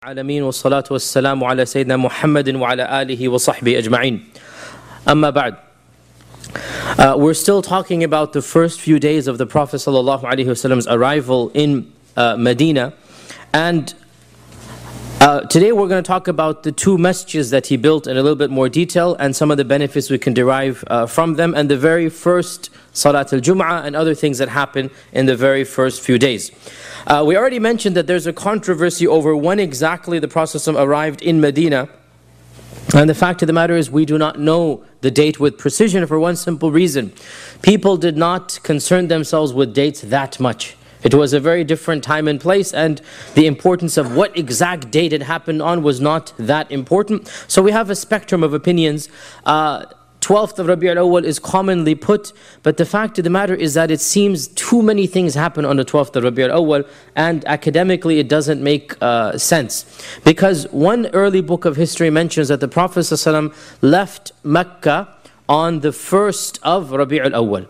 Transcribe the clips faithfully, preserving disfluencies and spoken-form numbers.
العالمين والصلاة والسلام على سيدنا محمد وعلى آله وصحبه أجمعين. أما بعد. Uh, we're still talking about the first few days of the Prophet ﷺ's arrival in uh, Medina, and uh, today we're going to talk about the two masjids that he built in a little bit more detail and some of the benefits we can derive uh, from them, and the very first Salat al-Jum'ah and other things that happen in the very first few days. Uh, we already mentioned that there's a controversy over when exactly the Prophet arrived in Medina. And the fact of the matter is we do not know the date with precision for one simple reason. People did not concern themselves with dates that much. It was a very different time and place, and the importance of what exact date it happened on was not that important. So we have a spectrum of opinions. Uh, twelfth of Rabi' al-Awwal is commonly put, but the fact of the matter is that it seems too many things happen on the twelfth of Rabi' al-Awwal, and academically it doesn't make uh, sense. Because one early book of history mentions that the Prophet ﷺ left Mecca on the first of Rabi' al-Awwal.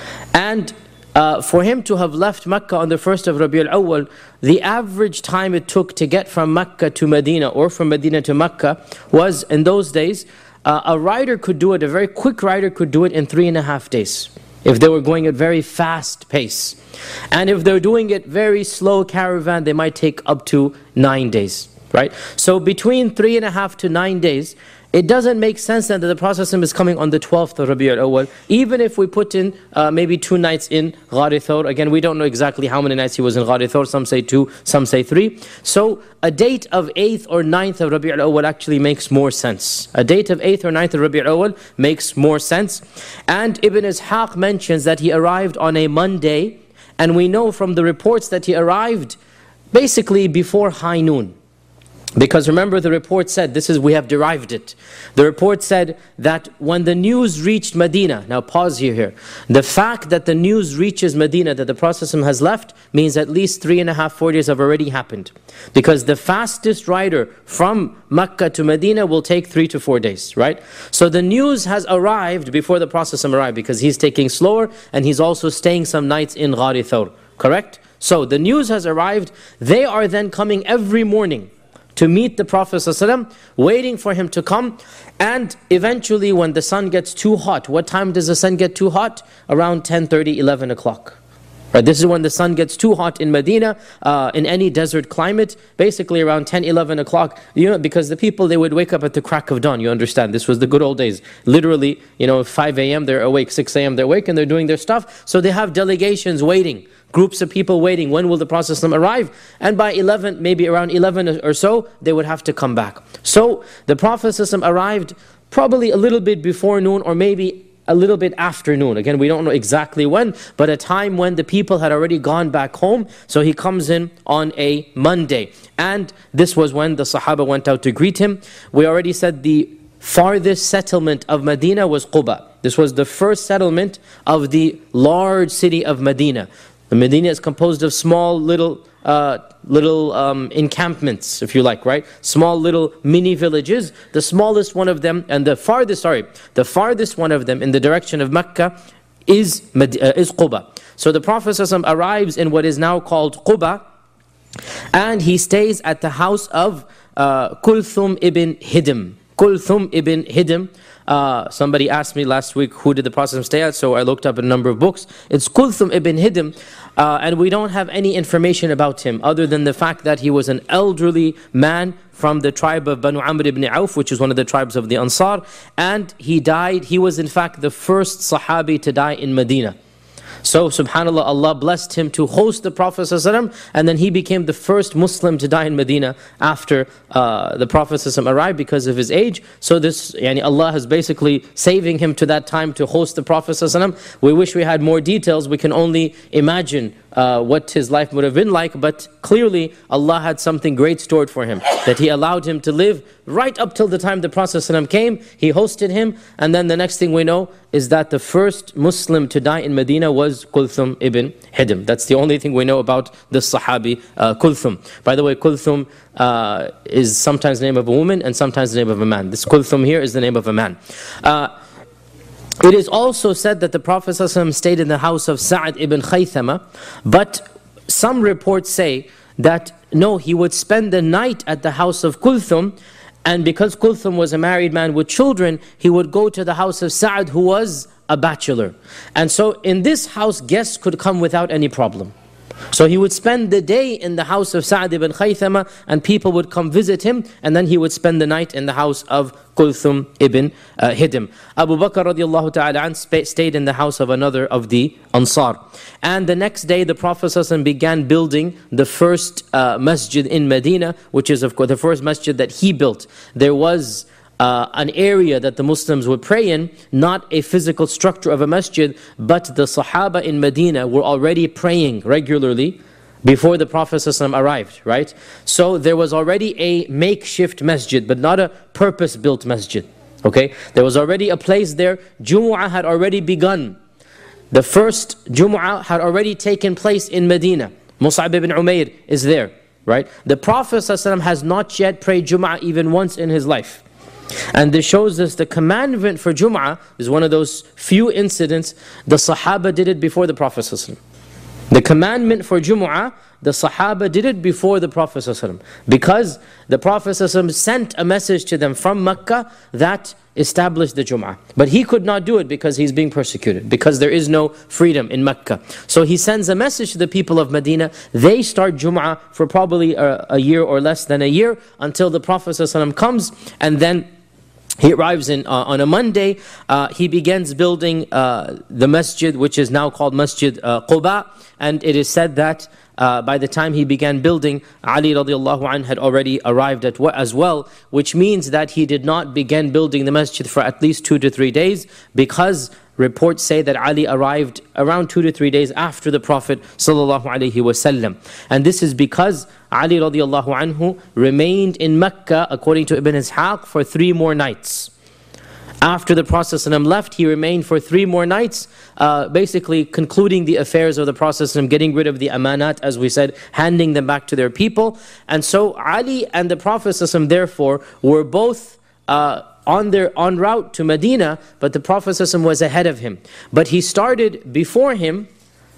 And uh, for him to have left Mecca on the first of Rabi' al-Awwal, the average time it took to get from Mecca to Medina or from Medina to Mecca was, in those days, Uh, a rider could do it, a very quick rider could do it in three and a half days. If they were going at very fast pace. And if they're doing it very slow caravan, they might take up to nine days. Right? So between three and a half to nine days, it doesn't make sense then that the Prophet is coming on the twelfth of Rabi' al-Awwal. Even if we put in uh, maybe two nights in Ghar Thawr. Again, we don't know exactly how many nights he was in Ghar Thawr. Some say two, some say three. So a date of eighth or ninth of Rabi' al-Awwal actually makes more sense. A date of eighth or ninth of Rabi' al-Awwal makes more sense. And Ibn Ishaq mentions that he arrived on a Monday. And we know from the reports that he arrived basically before high noon. Because remember, the report said, this is, we have derived it. The report said that when the news reached Medina, now pause here, here. The fact that the news reaches Medina that the Prophet has left means at least three and a half, four days have already happened. Because the fastest rider from Mecca to Medina will take three to four days, right? So the news has arrived before the Prophet arrived because he's taking slower and he's also staying some nights in Ghar Thawr, correct? So the news has arrived, they are then coming every morning to meet the Prophet ﷺ, waiting for him to come. And eventually when the sun gets too hot, what time does the sun get too hot? Around ten thirty, eleven o'clock. Right, this is when the sun gets too hot in Medina, uh, in any desert climate, basically around ten, eleven o'clock, you know, because the people, they would wake up at the crack of dawn, you understand, this was the good old days. Literally, you know, five a.m. they're awake, six a.m. they're awake and they're doing their stuff. So they have delegations waiting, groups of people waiting, when will the Prophet arrive? And by eleven, maybe around eleven or so, they would have to come back. So the Prophet arrived probably a little bit before noon or maybe a little bit after noon. Again, we don't know exactly when, but a time when the people had already gone back home. So he comes in on a Monday. And this was when the Sahaba went out to greet him. We already said the farthest settlement of Medina was Quba. This was the first settlement of the large city of Medina. The Medina is composed of small little uh, little um, encampments, if you like, right? Small little mini villages. The smallest one of them, and the farthest, sorry, the farthest one of them in the direction of Mecca is, uh, is Quba. So the Prophet ﷺ arrives in what is now called Quba, and he stays at the house of uh, Kulthum ibn Hidm. Kulthum ibn Hidm. Uh, somebody asked me last week, who did the Prophet stay at? So I looked up a number of books. It's Kulthum ibn Hidm, uh, and we don't have any information about him other than the fact that he was an elderly man from the tribe of Banu Amr ibn Auf, which is one of the tribes of the Ansar, and he died, he was in fact the first Sahabi to die in Medina. So subhanAllah, Allah blessed him to host the Prophet ﷺ, and then he became the first Muslim to die in Medina after uh, the Prophet ﷺ arrived because of his age. So this, yani Allah is basically saving him to that time to host the Prophet ﷺ. We wish we had more details. We can only imagine uh, what his life would have been like, but clearly Allah had something great stored for him, that He allowed him to live right up till the time the Prophet ﷺ came. He hosted him, and then the next thing we know is that the first Muslim to die in Medina was Kulthum ibn Hidm. That's the only thing we know about the Sahabi uh, Kulthum. By the way, Kulthum uh, is sometimes the name of a woman and sometimes the name of a man. This Kulthum here is the name of a man. Uh, It is also said that the Prophet ﷺ stayed in the house of Sa'd ibn Khaythama, but some reports say that no, he would spend the night at the house of Kulthum. And because Kulthum was a married man with children, he would go to the house of Sa'd, who was a bachelor. And so in this house, guests could come without any problem. So he would spend the day in the house of Sa'd ibn Khaythama, and people would come visit him, and then he would spend the night in the house of Kulthum ibn uh, Hidim. Abu Bakr radiallahu ta'ala an stayed in the house of another of the Ansar. And the next day the Prophet ﷺ began building the first uh, masjid in Medina, which is of course the first masjid that he built. There was Uh, an area that the Muslims would pray in, not a physical structure of a masjid, but the Sahaba in Medina were already praying regularly before the Prophet ﷺ arrived, right? So there was already a makeshift masjid, but not a purpose-built masjid, okay? There was already a place there. Jumu'ah had already begun. The first Jumu'ah had already taken place in Medina. Mus'ab ibn Umair is there, right? The Prophet ﷺ has not yet prayed Jumu'ah even once in his life. And this shows us the commandment for Jum'ah is one of those few incidents the Sahaba did it before the Prophet ﷺ. The commandment for Jum'ah, the Sahaba did it before the Prophet ﷺ, because the Prophet ﷺ sent a message to them from Mecca that established the Jum'ah. But he could not do it because he's being persecuted, because there is no freedom in Mecca. So he sends a message to the people of Medina. They start Jum'ah for probably a, a year or less than a year until the Prophet ﷺ comes, and then he arrives in, uh, on a Monday. Uh, he begins building uh, the masjid, which is now called Masjid uh, Quba. And it is said that uh, by the time he began building, Ali radiallahu anh had already arrived at as well, which means that he did not begin building the masjid for at least two to three days, because reports say that Ali arrived around two to three days after the Prophet sallallahu alaihi wasallam. And this is because Ali radiallahu anhu remained in Mecca, according to Ibn Ishaq, for three more nights. After the Prophet ﷺ left, he remained for three more nights, uh, basically concluding the affairs of the Prophet ﷺ, getting rid of the amanat, as we said, handing them back to their people. And so Ali and the Prophet ﷺ therefore were both uh, on their on route to Medina, but the Prophet ﷺ was ahead of him. But he started before him,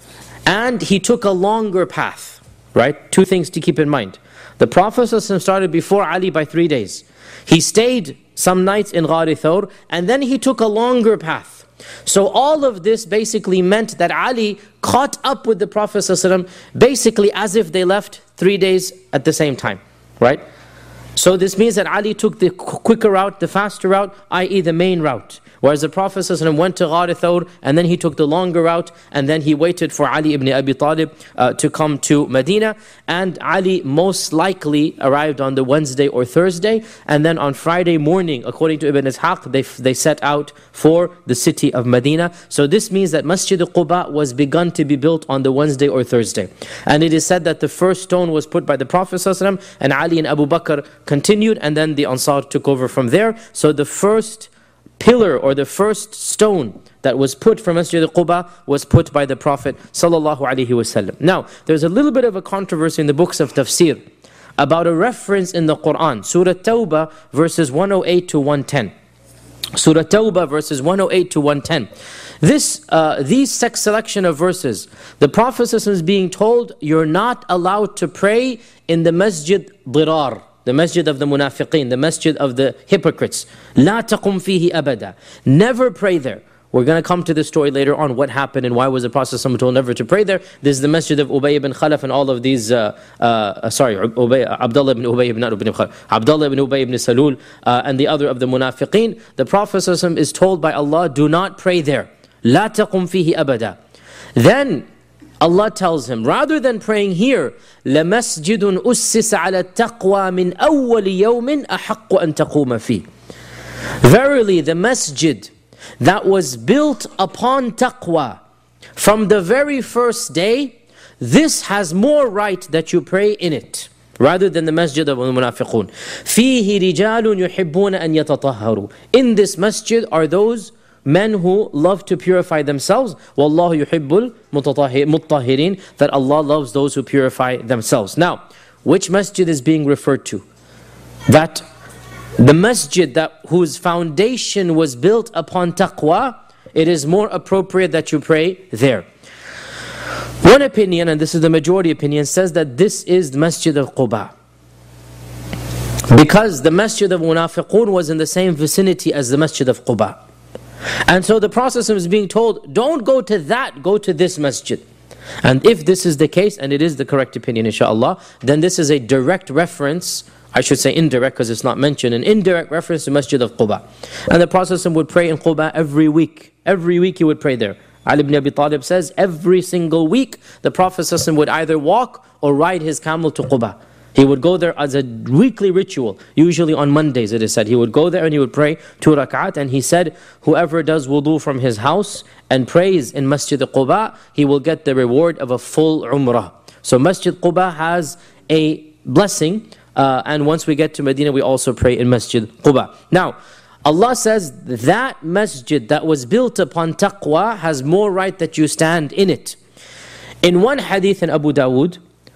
and he took a longer path. Right? Two things to keep in mind. The Prophet ﷺ started before Ali by three days. He stayed some nights in Ghar Thawr, and then he took a longer path. So all of this basically meant that Ali caught up with the Prophet ﷺ basically as if they left three days at the same time. Right? So this means that Ali took the quicker route, the faster route, that is the main route. Whereas the Prophet ﷺ went to Ghar Thawr, and then he took the longer route, and then he waited for Ali ibn Abi Talib uh, to come to Medina. And Ali most likely arrived on the Wednesday or Thursday, and then on Friday morning, according to Ibn Ishaq, they, they set out for the city of Medina. So this means that Masjid Quba was begun to be built on the Wednesday or Thursday. And it is said that the first stone was put by the Prophet ﷺ, and Ali and Abu Bakr continued, and then the Ansar took over from there. So the first pillar or the first stone that was put for Masjid Quba was put by the Prophet sallallahu alaihi wasallam. Now, there's a little bit of a controversy in the books of tafsir about a reference in the Quran, Surah Tawbah verses one oh eight to one ten. Surah Tawbah verses one oh eight to one ten. This, uh, these selection of verses, the Prophet is being told, you're not allowed to pray in the Masjid Dirar, the masjid of the munafiqeen, the masjid of the hypocrites. لا تقم فيه أبدا. Never pray there. We're going to come to this story later on, what happened and why was the Prophet told never to pray there. This is the masjid of Ubay ibn Khalaf and all of these, uh, uh, sorry, Ubay, Abdullah ibn Ubay ibn, ibn Khalaf, Abdullah ibn Ubay ibn Salul, uh, and the other of the munafiqeen. The Prophet is told by Allah, do not pray there. لا تقم فيه أبدا. Then Allah tells him, rather than praying here, لَمَسْجِدٌ أُسِّسَ عَلَى التَّقْوَى مِنْ أَوَّلِ يَوْمٍ أَحَقُّ أَن تَقُومَ فِيهِ. Verily, the masjid that was built upon taqwa from the very first day, this has more right that you pray in it, rather than the masjid of the munafiqun. فِيهِ رِجَالٌ يُحِبُّونَ أَن يَتَطَهَّرُوا. In this masjid are those men who love to purify themselves. وَاللَّهُ يُحِبُّ الْمُطَّهِرِينَ. That Allah loves those who purify themselves. Now, which masjid is being referred to? That the masjid that whose foundation was built upon taqwa, it is more appropriate that you pray there. One opinion, and this is the majority opinion, says that this is the Masjid of Quba. Because the Masjid of Munafiqun was in the same vicinity as the Masjid of Quba. And so the Prophet is being told, don't go to that, go to this masjid. And if this is the case, and it is the correct opinion inshaAllah, then this is a direct reference, I should say indirect because it's not mentioned, an indirect reference to Masjid of Quba. And the Prophet would pray in Quba every week. Every week he would pray there. Ali ibn Abi Talib says, every single week the Prophet would either walk or ride his camel to Quba. He would go there as a weekly ritual, usually on Mondays it is said. He would go there and he would pray two rak'at, and he said, whoever does wudu from his house and prays in Masjid Quba, he will get the reward of a full umrah. So Masjid Quba has a blessing, uh, and once we get to Medina, we also pray in Masjid Quba. Now, Allah says that masjid that was built upon taqwa has more right that you stand in it. In one hadith in Abu Dawood,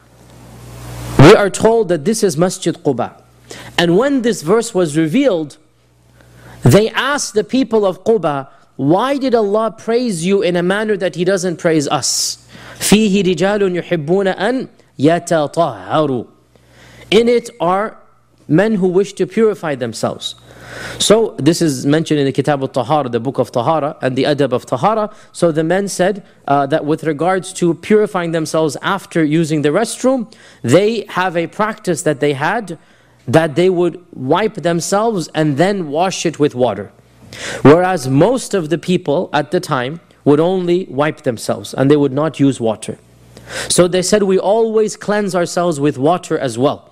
we are told that this is Masjid Quba. And when this verse was revealed, they asked the people of Quba, why did Allah praise you in a manner that He doesn't praise us? فِيهِ رِجَالٌ يُحِبُّونَ أَنْ يَتَطَهَّرُوا. In it are men who wish to purify themselves. So this is mentioned in the Kitab al-Tahara, the book of Tahara, and the Adab of Tahara. So the men said uh, that with regards to purifying themselves after using the restroom, they have a practice that they had, that they would wipe themselves and then wash it with water. Whereas most of the people at the time would only wipe themselves and they would not use water. So they said, we always cleanse ourselves with water as well.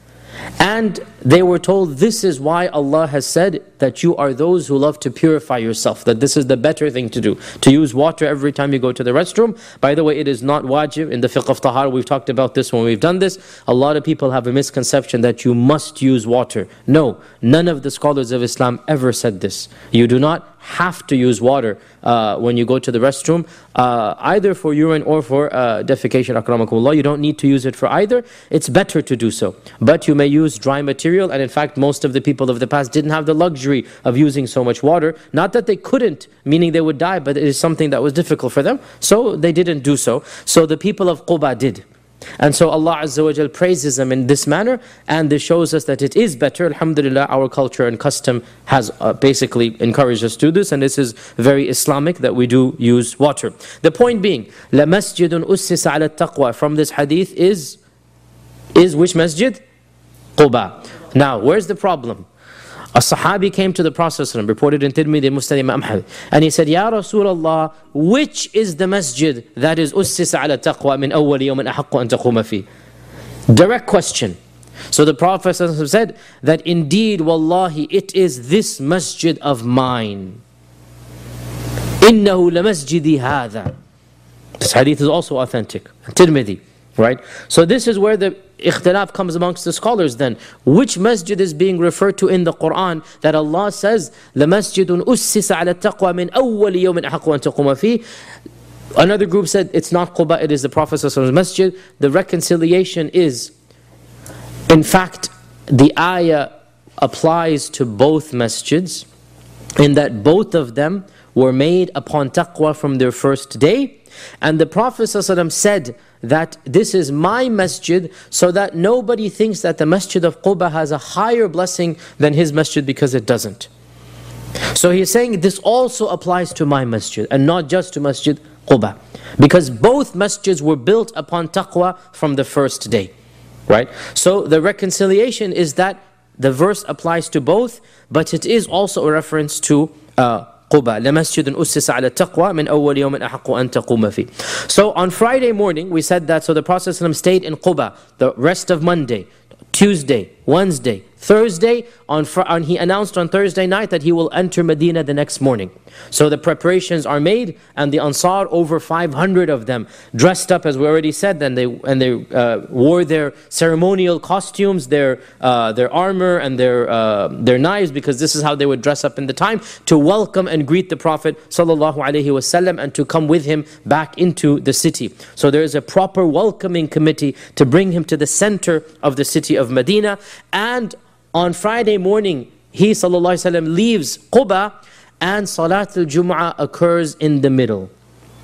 And they were told, this is why Allah has said that you are those who love to purify yourself, that this is the better thing to do, to use water every time you go to the restroom. By the way, it is not wajib. In the fiqh of tahara, we've talked about this when we've done this. A lot of people have a misconception that you must use water. No, none of the scholars of Islam ever said this. You do not have to use water uh, when you go to the restroom, uh, either for urine or for uh, defecation, akramakumullah. You don't need to use it for either. It's better to do so. But you may use dry material, and in fact, most of the people of the past didn't have the luxury of using so much water. Not that they couldn't, meaning they would die, but it is something that was difficult for them, so they didn't do so. So the people of Quba did. And so Allah Azza wa Jal praises them in this manner, and this shows us that it is better. Alhamdulillah, our culture and custom has uh, basically encouraged us to do this, and this is very Islamic that we do use water. The point being, لَمَسْجِدٌ أُسِّسَ عَلَى التَّقْوَى from this hadith is, is which masjid? Quba. Now, where's the problem? A Sahabi came to the Prophet, reported in Tirmidhi, Musnad Imam Ahmad, and he said, Ya Rasulullah, which is the masjid that is ussisa ala taqwa min awwal yawmin ahaqqu an taquma fi? Direct question. So the Prophet said that indeed, wallahi, it is this masjid of mine. Innahu la masjidi hadha. This hadith is also authentic. Tirmidhi. Right? So this is where the ikhtilaf comes amongst the scholars then. Which masjid is being referred to in the Quran that Allah says, لَمَسْجِدٌ أُسِّسَ عَلَى التَّقْوَى مِنْ أَوَّلِ يَوْمٍ أَحَقُّ أَن تَقُومَ فِيهِ. Another group said it's not Quba, it is the Prophet's masjid. The reconciliation is, in fact, the ayah applies to both masjids, in that both of them were made upon taqwa from their first day. And the Prophet ﷺ said that this is my masjid, so that nobody thinks that the masjid of Quba has a higher blessing than his masjid, because it doesn't. So he's saying this also applies to my masjid and not just to Masjid Quba, because both masjids were built upon taqwa from the first day. Right? So the reconciliation is that the verse applies to both, but it is also a reference to uh, Quba. لَمَسْجِدٌ أُسِّسَ عَلَى التَّقْوَى مِنْ أَوَّلِ يَوْمٍ أَحَقُّ أَن تَقُومَ فِيهِ. So on Friday morning, we said that, so the Prophet ﷺ stayed in Quba the rest of Monday, Tuesday, Wednesday, Thursday. On, on He announced on Thursday night that he will enter Medina the next morning. So the preparations are made, and the Ansar, over five hundred of them, dressed up as we already said, and they and they uh, wore their ceremonial costumes, their uh, their armor and their uh, their knives, because this is how they would dress up in the time, to welcome and greet the Prophet sallallahu alaihi wasallam and to come with him back into the city. So there is a proper welcoming committee to bring him to the center of the city of Medina. And on Friday morning, he sallallahu alaihi wasallam leaves Quba, and Salatul Jum'ah occurs in the middle.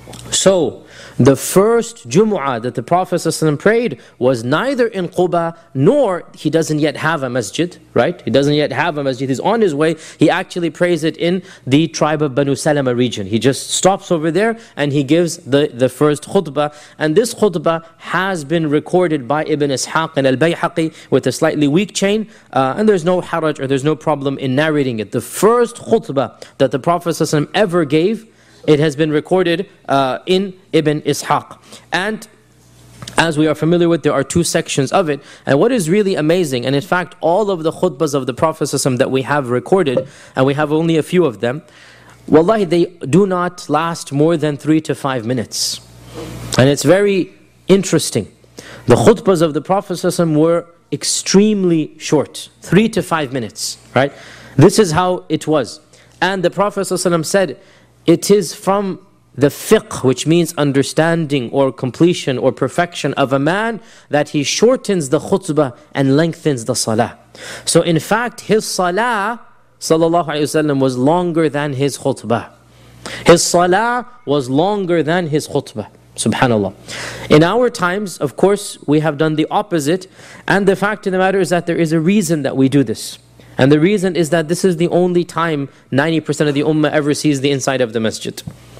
So, the first Jumu'ah that the Prophet ﷺ prayed was neither in Quba, nor he doesn't yet have a masjid, right? He doesn't yet have a masjid. He's on his way. He actually prays it in the tribe of Banu Salama region. He just stops over there and he gives the, the first khutbah. And this khutbah has been recorded by Ibn Ishaq and Al-Bayhaqi with a slightly weak chain. Uh, and there's no haraj or there's no problem in narrating it. The first khutbah that the Prophet ﷺ ever gave, it has been recorded uh, in Ibn Ishaq. And as we are familiar with, there are two sections of it. And what is really amazing, and in fact all of the khutbahs of the Prophet ﷺ that we have recorded, and we have only a few of them, wallahi, they do not last more than three to five minutes. And it's very interesting. The khutbahs of the Prophet ﷺ were extremely short, three to five minutes, right? This is how it was. And the Prophet ﷺ said, it is from the fiqh, which means understanding or completion or perfection of a man, that he shortens the khutbah and lengthens the salah. So in fact, his salah, sallallahu alayhi wasallam, was longer than his khutbah. His salah was longer than his khutbah. Subhanallah. In our times, of course, we have done the opposite. And the fact of the matter is that there is a reason that we do this. And the reason is that this is the only time ninety percent of the ummah ever sees the inside of the masjid.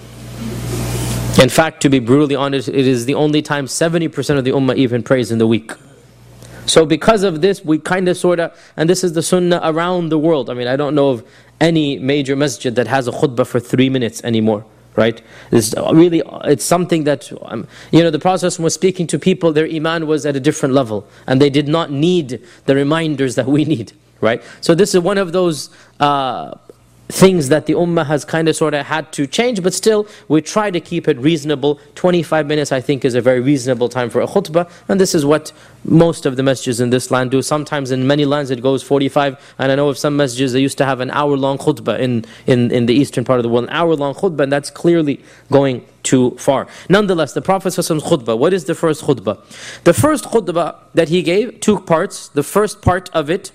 In fact, to be brutally honest, it is the only time seventy percent of the ummah even prays in the week. So because of this, we kind of sort of, and this is the sunnah around the world. I mean, I don't know of any major masjid that has a khutbah for three minutes anymore. Right? It's really, it's something that, um, you know, the Prophet was speaking to people, their iman was at a different level. And they did not need the reminders that we need. Right? So this is one of those uh, things that the ummah has kind of sort of had to change, but still we try to keep it reasonable. twenty-five minutes I think is a very reasonable time for a khutbah, and this is what most of the masjids in this land do. Sometimes in many lands it goes forty-five, and I know of some masjids they used to have an hour long khutbah in, in, in the eastern part of the world, an hour long khutbah, and that's clearly going too far. Nonetheless, the Prophet's khutbah, what is the first khutbah? The first khutbah that he gave, two parts. The first part of it,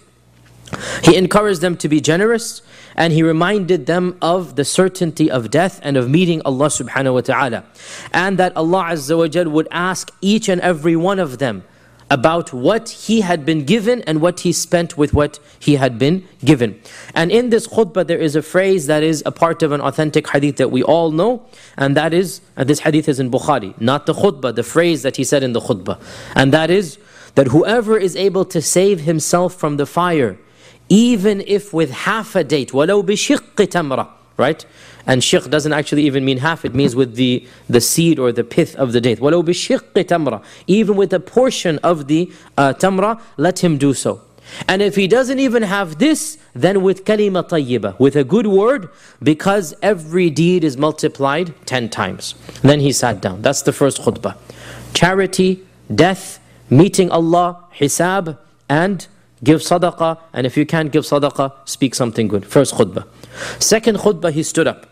he encouraged them to be generous, and he reminded them of the certainty of death and of meeting Allah subhanahu wa ta'ala. And that Allah Azza wa Jal would ask each and every one of them about what he had been given and what he spent with what he had been given. And in this khutbah there is a phrase that is a part of an authentic hadith that we all know, and that is, and this hadith is in Bukhari, not the khutbah, the phrase that he said in the khutbah. And that is, that whoever is able to save himself from the fire, even if with half a date, وَلَوْ بِشِقِّ تَمْرَةٍ, right? And shiq doesn't actually even mean half, it means with the, the seed or the pith of the date. وَلَوْ بِشِقِّ تَمْرَةٍ, even with a portion of the uh, tamra, let him do so. And if he doesn't even have this, then with kalima tayyibah, with a good word, because every deed is multiplied ten times. Then he sat down. That's the first khutbah. Charity, death, meeting Allah, hisab, and give sadaqah, and if you can't give sadaqah, speak something good. First khutbah. Second khutbah, he stood up.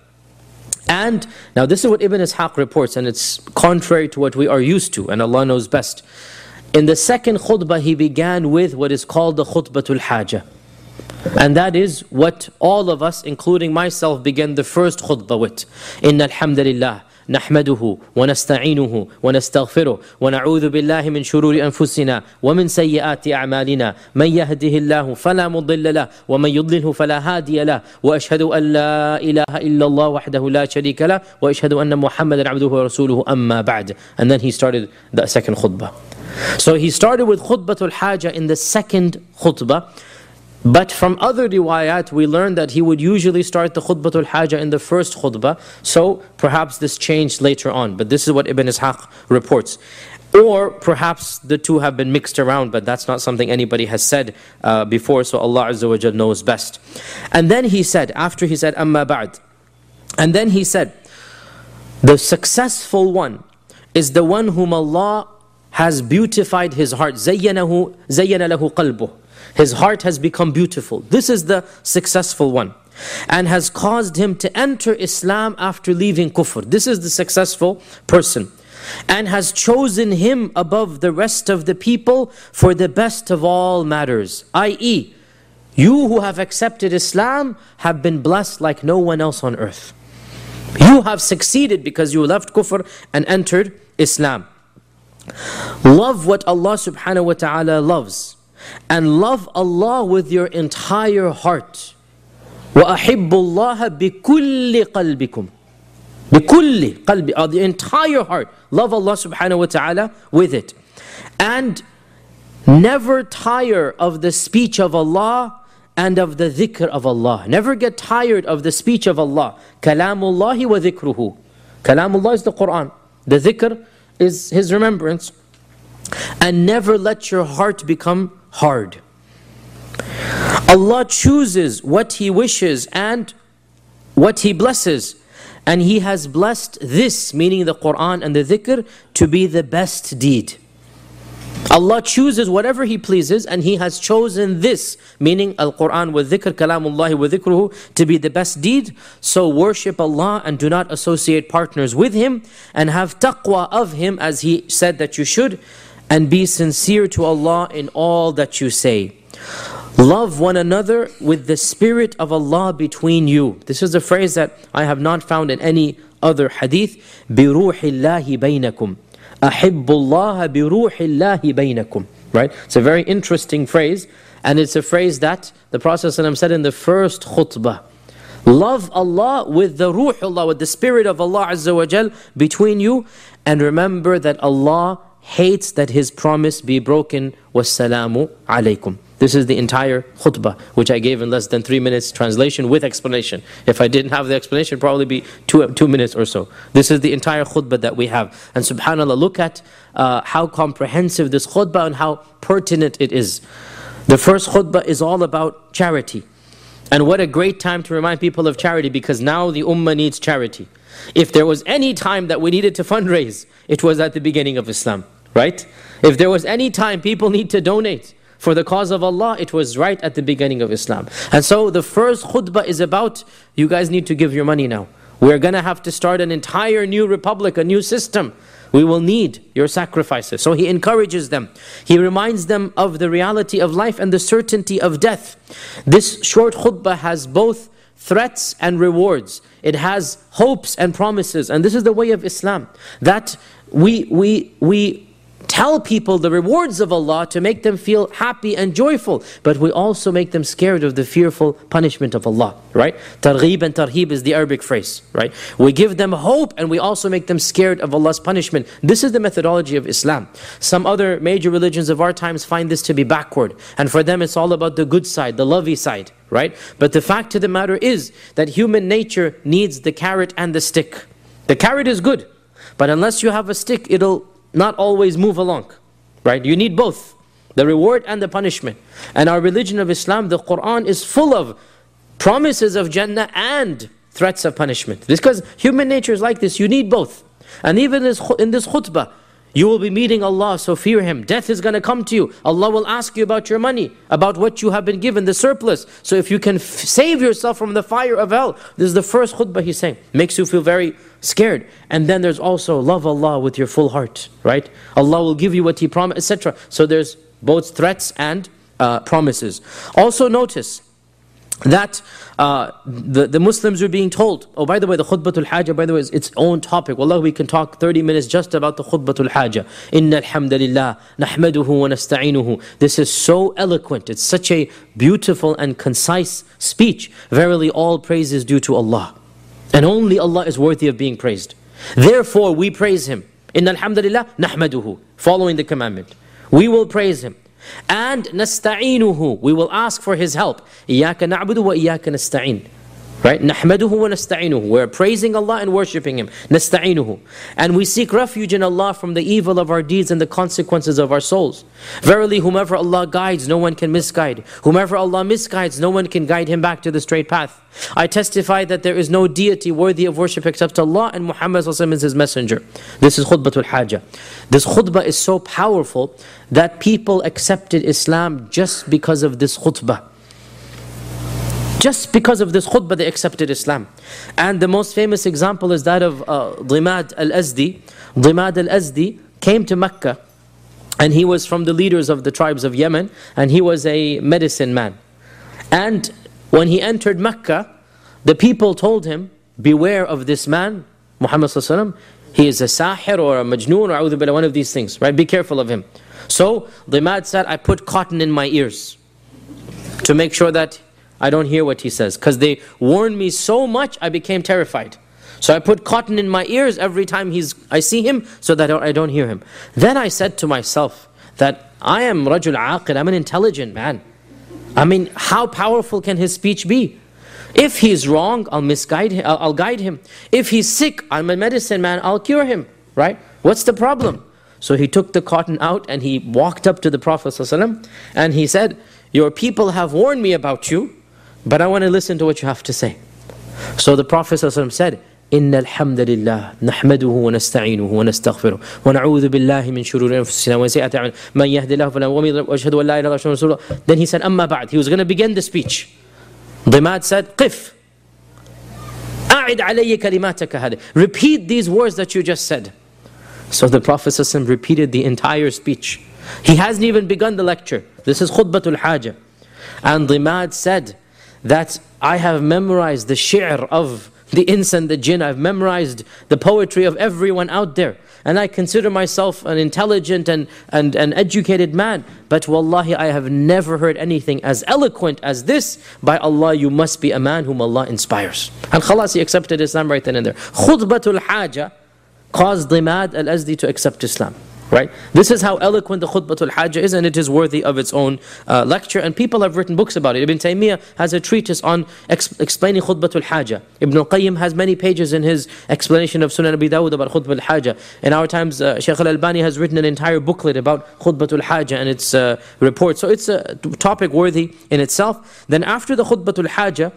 And now this is what Ibn Ishaq reports, and it's contrary to what we are used to, and Allah knows best. In the second khutbah, he began with what is called the khutbatul hajah. And that is what all of us, including myself, began the first khutbah with. Inna alhamdulillah. نحمده ونستعينه ونستغفره ونعوذ بالله من شرور أنفسنا ومن سيئات أعمالنا من يهده الله فلا مضل له ومن يضلله فلا هادي له وأشهد أن لا إله إلا الله وحده لا شريك له وأشهد أن محمدا عبده ورسوله أما بعد. And then he started the second khutbah. So he started with khutbatul hajah in the second khutbah. But from other riwayat, we learned that he would usually start the khutbatul hajah in the first khutbah. So perhaps this changed later on. But this is what Ibn Ishaq reports. Or perhaps the two have been mixed around, but that's not something anybody has said uh, before. So Allah Azza wa Jal knows best. And then he said, after he said, Amma ba'd. And then he said, the successful one is the one whom Allah has beautified his heart. زَيَّنَهُ زَيَّنَ لَهُ قَلْبُهُ. His heart has become beautiful. This is the successful one. And has caused him to enter Islam after leaving kufr. This is the successful person. And has chosen him above the rest of the people for the best of all matters. that is, you who have accepted Islam have been blessed like no one else on earth. You have succeeded because you left kufr and entered Islam. Love what Allah subhanahu wa ta'ala loves. And love Allah with your entire heart. وَأَحِبُّ اللَّهَ بِكُلِّ قَلْبِكُمْ بِكُلِّ قَلْبِ, uh, the entire heart. Love Allah subhanahu wa ta'ala with it. And never tire of the speech of Allah and of the dhikr of Allah. Never get tired of the speech of Allah. Kalamullahi wa dhikruhu. Kalamullah is the Quran. The dhikr is His remembrance. And never let your heart become hard. Allah chooses what He wishes and what He blesses. And He has blessed this, meaning the Quran and the dhikr, to be the best deed. Allah chooses whatever He pleases, and He has chosen this, meaning Al-Quran wa dhikr, kalamullahi wa dhikruhu, to be the best deed. So worship Allah and do not associate partners with Him, and have taqwa of Him as He said that you should, and be sincere to Allah in all that you say. Love one another with the spirit of Allah between you. This is a phrase that I have not found in any other hadith. بِرُوحِ اللَّهِ بَيْنَكُمْ أَحِبُّ اللَّهَ بِرُوحِ اللَّهِ بَيْنَكُمْ. Right? It's a very interesting phrase, and it's a phrase that the Prophet ﷺ said in the first khutbah. Love Allah with the ruh Allah, with the spirit of Allah Azza wa Jal between you, and remember that Allah hates that His promise be broken. Wassalamu alaykum. This is the entire khutbah, which I gave in less than three minutes translation with explanation. If I didn't have the explanation, it'd probably be two, two minutes or so. This is the entire khutbah that we have. And subhanAllah, look at uh, how comprehensive this khutbah and how pertinent it is. The first khutbah is all about charity. And what a great time to remind people of charity, because now the ummah needs charity. If there was any time that we needed to fundraise, it was at the beginning of Islam, right? If there was any time people need to donate for the cause of Allah, it was right at the beginning of Islam. And so the first khutbah is about, you guys need to give your money now. We're going to have to start an entire new republic, a new system. We will need your sacrifices. So He encourages them. He reminds them of the reality of life and the certainty of death. This short khutbah has both threats and rewards. It has hopes and promises. And this is the way of Islam. That we, we, we tell people the rewards of Allah to make them feel happy and joyful, but we also make them scared of the fearful punishment of Allah, right? Targhib and tarhib is the Arabic phrase, right? We give them hope and we also make them scared of Allah's punishment. This is the methodology of Islam. Some other major religions of our times find this to be backward, and for them it's all about the good side, the lovey side, right? But the fact of the matter is that human nature needs the carrot and the stick. The carrot is good, but unless you have a stick, it'll not always move along, right? You need both, the reward and the punishment. And our religion of Islam, the Quran, is full of promises of Jannah and threats of punishment. Because human nature is like this, you need both. And even in this khutbah, you will be meeting Allah, so fear Him. Death is going to come to you. Allah will ask you about your money, about what you have been given, the surplus. So if you can f save yourself from the fire of hell, this is the first khutbah He's saying. Makes you feel very scared. And then there's also love Allah with your full heart, right? Allah will give you what He promised, et cetera. So there's both threats and uh, promises. Also notice that uh, the, the Muslims are being told, oh, by the way, the khutbatul hajah, by the way, is its own topic. Wallah, we can talk thirty minutes just about the khutbatul hajah. Inna alhamdulillah, nahmaduhu wa nasta'inuhu. This is so eloquent. It's such a beautiful and concise speech. Verily, all praise is due to Allah. And only Allah is worthy of being praised. Therefore, we praise Him. Inna alhamdulillah, nahmaduhu. Following the commandment. We will praise Him. And nasta'inuhu, we will ask for His help. Iyaka na'budu wa iyaka nasta'in. Right? Nahmaduhu wa nasta'inuhu. We're praising Allah and worshipping Him. Nasta'inuhu. And we seek refuge in Allah from the evil of our deeds and the consequences of our souls. Verily, whomever Allah guides, no one can misguide. Whomever Allah misguides, no one can guide him back to the straight path. I testify that there is no deity worthy of worship except Allah, and Muhammad ﷺ is His messenger. This is khutbatul hajah. This khutbah is so powerful that people accepted Islam just because of this khutbah. Just because of this khutbah, they accepted Islam. And the most famous example is that of uh, Dimad al-Azdi. Dimad al-Azdi came to Mecca, and he was from the leaders of the tribes of Yemen, and he was a medicine man. And when he entered Mecca, the people told him, beware of this man, Muhammad sallallahu alaihi wasallam. He is a sahir or a majnoon or a'udhu billah, one of these things, right? Be careful of him. So Dimad said, I put cotton in my ears to make sure that I don't hear what he says, because they warned me so much, I became terrified. So I put cotton in my ears every time he's, I see him, so that I don't hear him. Then I said to myself that I am rajul aqil, I'm an intelligent man. I mean, how powerful can his speech be? If he's wrong, I'll misguide him, I'll, I'll guide him. If he's sick, I'm a medicine man, I'll cure him, right? What's the problem? So he took the cotton out and he walked up to the Prophet ﷺ and he said, your people have warned me about you, but I want to listen to what you have to say. So the Prophet ﷺ said, إن الحمد لله نحمده ونستعينه ونستغفره ونعوذ بالله من شرور أنفسنا وسيئات أعمالنا من يهد الله فلا مضل له وأشهد أن لا إله إلا الله. Then he said, أما بعد. He was going to begin the speech. Dimad said, قف أعد علي كلماتك هذه. Repeat these words that you just said. So the Prophet ﷺ repeated the entire speech. He hasn't even begun the lecture. This is khutbatul haja. And Dimad said that I have memorized the shi'r of the ins and the jinn. I've memorized the poetry of everyone out there. And I consider myself an intelligent and, and an educated man. But wallahi, I have never heard anything as eloquent as this. By Allah, you must be a man whom Allah inspires. And khalas, he accepted Islam right then and there. Khutbatul haja caused Dimad al-Azdi to accept Islam. Right? This is how eloquent the Khutbatul Hajjah is, and it is worthy of its own uh, lecture. And people have written books about it. Ibn Taymiyyah has a treatise on ex- explaining Khutbatul Hajjah. Ibn al-Qayyim has many pages in his explanation of Sunan Abi Dawud about Khutbatul Hajjah. In our times, uh, Shaykh al-Albani has written an entire booklet about Khutbatul Hajjah and its uh, report. So it's a topic worthy in itself. Then after the Khutbatul Hajjah,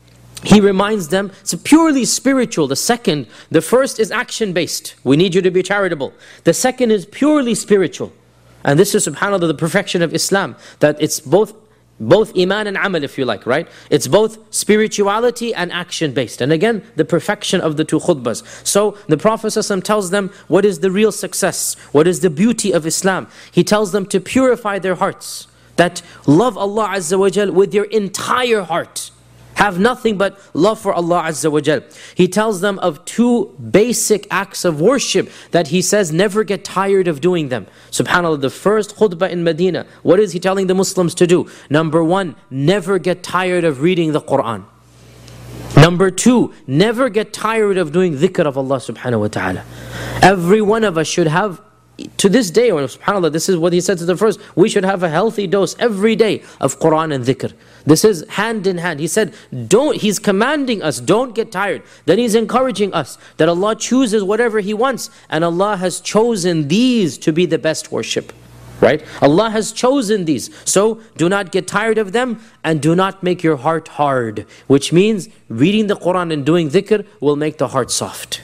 he reminds them, it's purely spiritual. The second, the first is action-based. We need you to be charitable. The second is purely spiritual. And this is, subhanAllah, the perfection of Islam. That it's both both iman and amal, if you like, right? It's both spirituality and action-based. And again, the perfection of the two khutbahs. So the Prophet ﷺ tells them what is the real success, what is the beauty of Islam. He tells them to purify their hearts. That love Allah Azza wa Jal with your entire heart. Have nothing but love for Allah Azza wa Jal. He tells them of two basic acts of worship that he says never get tired of doing them. SubhanAllah, the first khutbah in Medina, what is he telling the Muslims to do? Number one, never get tired of reading the Quran. Number two, never get tired of doing dhikr of Allah subhanahu wa ta'ala. Every one of us should have, to this day, or subhanAllah, this is what he said to the first, we should have a healthy dose every day of Quran and dhikr. This is hand in hand. He said, don't, he's commanding us, don't get tired. Then he's encouraging us that Allah chooses whatever He wants. And Allah has chosen these to be the best worship. Right? Allah has chosen these. So do not get tired of them and do not make your heart hard. Which means reading the Quran and doing dhikr will make the heart soft.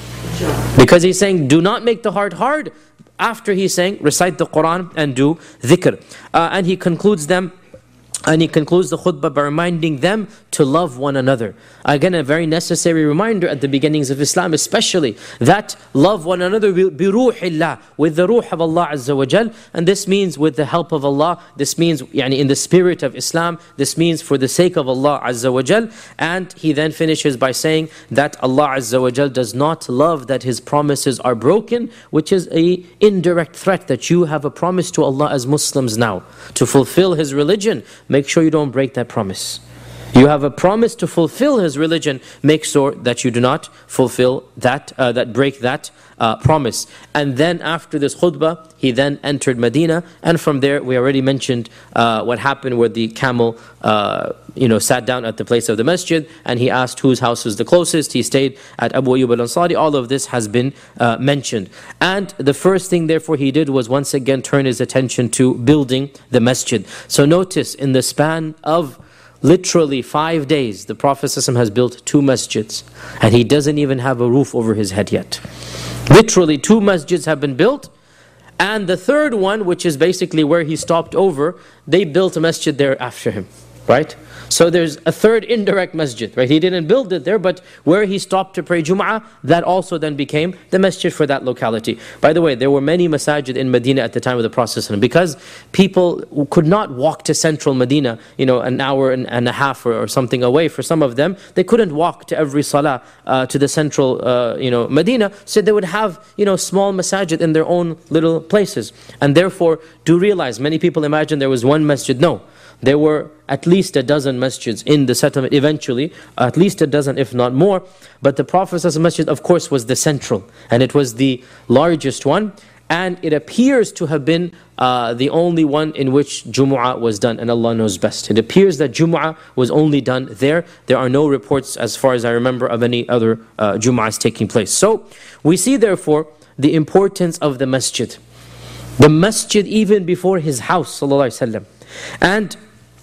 Because he's saying, do not make the heart hard. After he's saying, recite the Quran and do dhikr. Uh, and he concludes them. And he concludes the khutbah by reminding them to love one another. Again, a very necessary reminder at the beginnings of Islam, especially that love one another bi ruhillah, with the ruh of Allah Azza wa Jal. And this means with the help of Allah. This means yani, in the spirit of Islam. This means for the sake of Allah Azza wa Jal. And he then finishes by saying that Allah Azza wa Jal does not love that His promises are broken, which is a indirect threat that you have a promise to Allah as Muslims now to fulfill His religion. Make sure you don't break that promise. You have a promise to fulfill His religion. Make sure that you do not fulfill that, uh, that break that uh, promise. And then after this khutbah, he then entered Medina. And from there, we already mentioned uh, what happened where the camel uh, you know, sat down at the place of the masjid. And he asked whose house was the closest. He stayed at Abu Ayyub al-Ansari. All of this has been uh, mentioned. And the first thing therefore he did was once again turn his attention to building the masjid. So notice in the span of literally five days, the Prophet ﷺ has built two masjids. And he doesn't even have a roof over his head yet. Literally two masjids have been built. And the third one, which is basically where he stopped over, they built a masjid there after him. Right? So there's a third indirect masjid, right? He didn't build it there, but where he stopped to pray Jum'ah, that also then became the masjid for that locality. By the way, there were many masajid in Medina at the time of the Prophet, because people could not walk to central Medina, you know, an hour and, and a half or, or something away. For some of them, they couldn't walk to every salah uh, to the central, uh, you know, Medina, so they would have, you know, small masajid in their own little places. And therefore, do realize, many people imagine there was one masjid. No. There were at least a dozen masjids in the settlement eventually, at least a dozen if not more. But the Prophet's masjid, of course, was the central, and it was the largest one. And it appears to have been uh, the only one in which Jumu'ah was done, and Allah knows best. It appears that Jumu'ah was only done there. There are no reports, as far as I remember, of any other uh, Jumu'ahs taking place. So, we see therefore the importance of the masjid. The masjid even before his house, sallallahu alaihi wasallam. And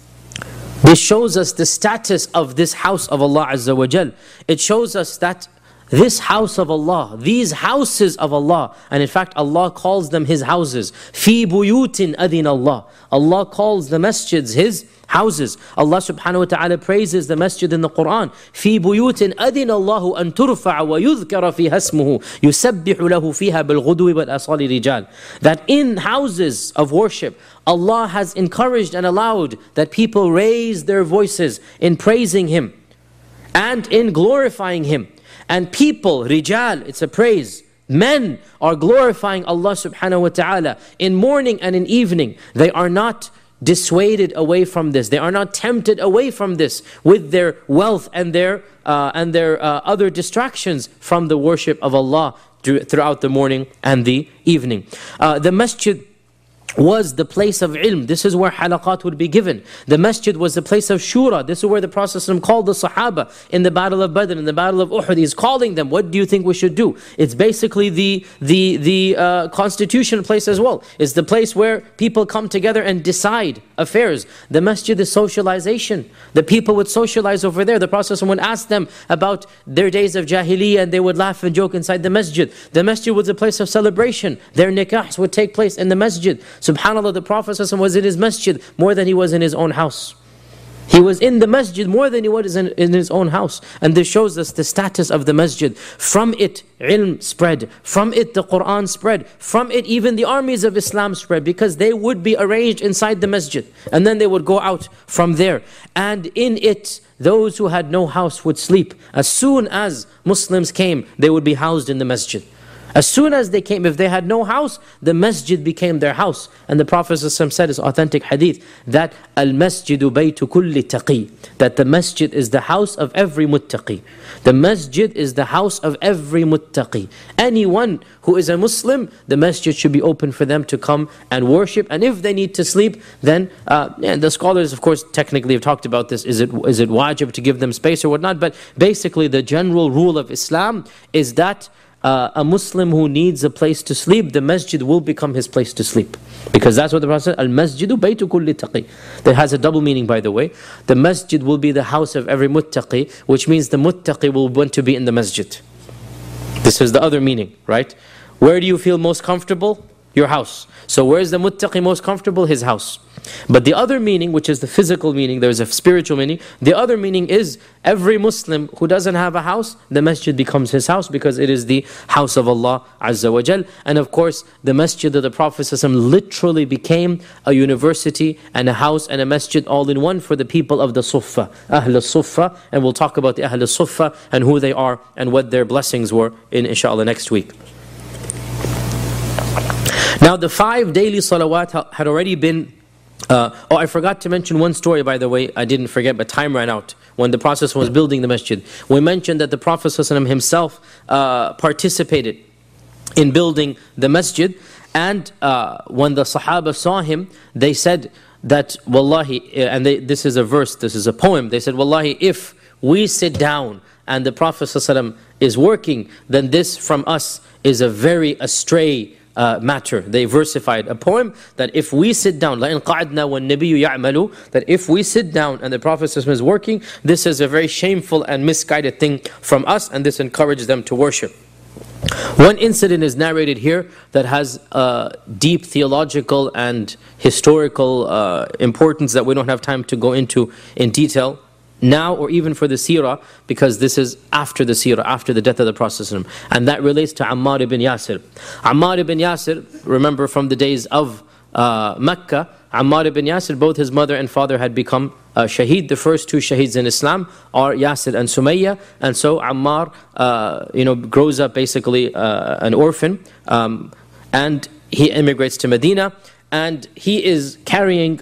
this shows us the status of this house of Allah Azza wa Jal. It shows us that this house of Allah, these houses of Allah, and in fact Allah calls them His houses. Fi buyutin adin Allah. Allah calls the masjids His houses. Allah subhanahu wa ta'ala praises the masjid in the Quran. Fi buyutin adin Allahu an turfa'a wa yudhkara fiha ismuhu yusabbihu lahu fiha bil ghudwi wal asali rijal. That in houses of worship, Allah has encouraged and allowed that people raise their voices in praising Him and in glorifying Him. And people, rijal, it's a praise. Men are glorifying Allah subhanahu wa ta'ala in morning and in evening. They are not dissuaded away from this. They are not tempted away from this with their wealth and their uh, and their uh, other distractions from the worship of Allah throughout the morning and the evening. Uh, the masjid was the place of ilm. This is where halaqat would be given. The masjid was the place of shura. This is where the Prophet ﷺ called the Sahaba in the battle of Badr, in the battle of Uhud. He's calling them, what do you think we should do? It's basically the the the uh, constitution place as well. It's the place where people come together and decide affairs. The masjid is socialization. The people would socialize over there. The Prophet ﷺ would ask them about their days of jahiliyyah, and they would laugh and joke inside the masjid. The masjid was a place of celebration. Their nikahs would take place in the masjid. SubhanAllah, the Prophet ﷺ was in his masjid more than he was in his own house. He was in the masjid more than he was in, in his own house. And this shows us the status of the masjid. From it, ilm spread. From it, the Quran spread. From it, even the armies of Islam spread, because they would be arranged inside the masjid. And then they would go out from there. And in it, those who had no house would sleep. As soon as Muslims came, they would be housed in the masjid. As soon as they came, if they had no house, the masjid became their house. And the Prophet ﷺ said, it's authentic hadith, that al-masjidu baytu kulli taqi, that the masjid is the house of every muttaqi. The masjid is the house of every muttaqi. Anyone who is a Muslim, the masjid should be open for them to come and worship. And if they need to sleep, then uh, yeah, the scholars, of course, technically have talked about this. Is it is it wajib to give them space or whatnot? But basically, the general rule of Islam is that Uh, a Muslim who needs a place to sleep, the masjid will become his place to sleep. Because that's what the Prophet said, Al-masjidu baytu kulli taqi. That has a double meaning, by the way. The masjid will be the house of every muttaqi, which means the muttaqi will want to be in the masjid. This is the other meaning, right? Where do you feel most comfortable? Your house. So where is the muttaqi most comfortable? His house. But the other meaning, which is the physical meaning, there's a spiritual meaning. The other meaning is every Muslim who doesn't have a house, the masjid becomes his house, because it is the house of Allah Azza wa Jal. And of course, the masjid of the Prophet ﷺ literally became a university and a house and a masjid all in one for the people of the Suffah, Ahl al-Suffah. And we'll talk about the Ahl al-Suffah and who they are and what their blessings were in inshallah next week. Now the five daily salawat had already been, uh, oh I forgot to mention one story, by the way, I didn't forget, but time ran out. When the Prophet was building the masjid, we mentioned that the Prophet ﷺ himself uh, participated in building the masjid. And uh, when the Sahaba saw him, they said that, Wallahi, and they, this is a verse, this is a poem, they said, Wallahi, if we sit down and the Prophet ﷺ is working, then this from us is a very astray Uh, matter. They versified a poem that if we sit down, لَإِنْ قَعَدْنَا وَالنَّبِيُّ يَعْمَلُ, that if we sit down and the Prophet is working, this is a very shameful and misguided thing from us, and this encourages them to worship. One incident is narrated here that has uh, deep theological and historical uh, importance that we don't have time to go into in detail now or even for the seerah, because this is after the seerah, after the death of the Prophet ﷺ. And that relates to Ammar ibn Yasir. Ammar ibn Yasir, remember from the days of uh, Mecca, Ammar ibn Yasir, both his mother and father had become uh, shaheed. The first two shaheeds in Islam are Yasir and Sumayya. And so Ammar uh, you know, grows up basically uh, an orphan. Um, and he immigrates to Medina. And he is carrying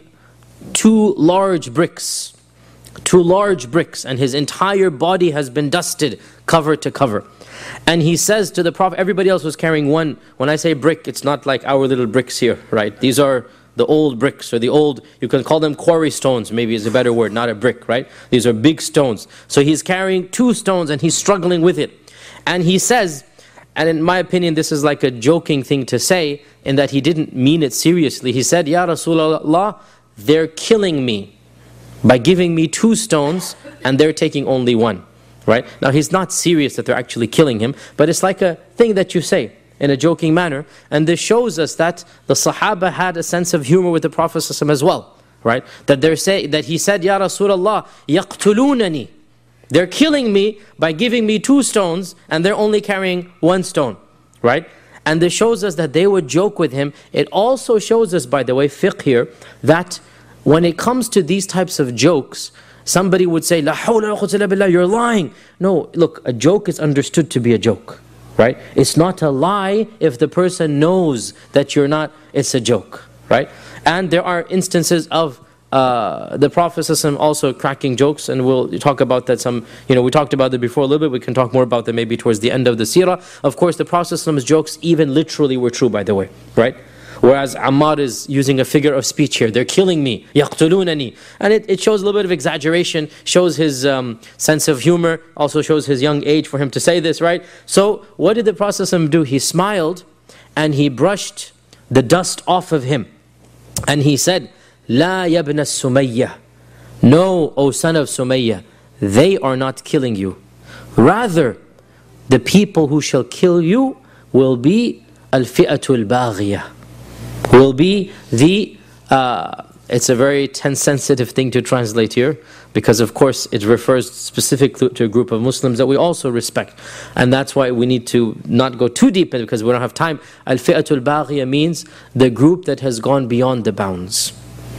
two large bricks. Two large bricks. And his entire body has been dusted cover to cover. And he says to the Prophet, everybody else was carrying one. When I say brick, it's not like our little bricks here, right? These are the old bricks, or the old, you can call them quarry stones, maybe is a better word, not a brick, right? These are big stones. So he's carrying two stones and he's struggling with it. And he says, and in my opinion, this is like a joking thing to say, in that he didn't mean it seriously. He said, Ya Rasulullah, they're killing me by giving me two stones and they're taking only one, right? Now he's not serious that they're actually killing him, but it's like a thing that you say in a joking manner. And this shows us that the Sahaba had a sense of humor with the Prophet ﷺ as well, right? That they're say, that he said, Ya Rasulullah, yaqtulunani. They're killing me by giving me two stones and they're only carrying one stone, right? And this shows us that they would joke with him. It also shows us, by the way, fiqh here, that when it comes to these types of jokes, somebody would say, La hawla wa quwwata illa billah, you're lying. No, look, a joke is understood to be a joke. Right? It's not a lie if the person knows that you're not, it's a joke, right? And there are instances of uh, the Prophet ﷺ also cracking jokes, and we'll talk about that some, you know, we talked about that before a little bit, we can talk more about that maybe towards the end of the seerah. Of course, the Prophet ﷺ's jokes even literally were true, by the way, right? Whereas Ammar is using a figure of speech here. They're killing me. يَقْتُلُونَنِي. And it, it shows a little bit of exaggeration, shows his um, sense of humor, also shows his young age for him to say this, right? So what did the Prophet ﷺ do? He smiled and he brushed the dust off of him. And he said, لَا يَبْنَ السُّمَيَّةِ. No, O son of Sumayya, they are not killing you. Rather, the people who shall kill you will be al-fi'atu al-baghiyah. Will be the, uh, it's a very tense-sensitive thing to translate here, because of course it refers specifically to a group of Muslims that we also respect. And that's why we need to not go too deep in it, because we don't have time. Al-fi'atul baghiyah means the group that has gone beyond the bounds.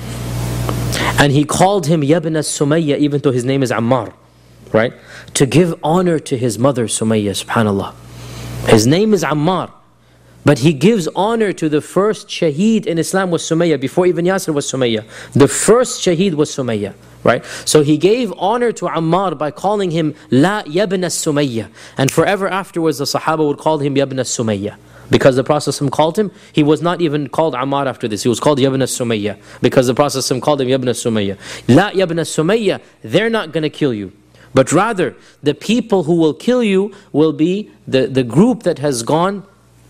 And he called him Yabna Sumayya, even though his name is Ammar, right? To give honor to his mother Sumayya, subhanallah. His name is Ammar. But he gives honor to the first shaheed in Islam was Sumayya, before even Yasir was Sumayya. The first shaheed was Sumayya, right? So he gave honor to Ammar by calling him La Yabna Sumayya. And forever afterwards the Sahaba would call him Yabna Sumayya. Because the Prophet ﷺ called him, he was not even called Ammar after this. He was called Yabna Sumayya. Because the Prophet ﷺ called him Yabna Sumayya. La Yabna Sumayya, they're not going to kill you. But rather, the people who will kill you will be the, the group that has gone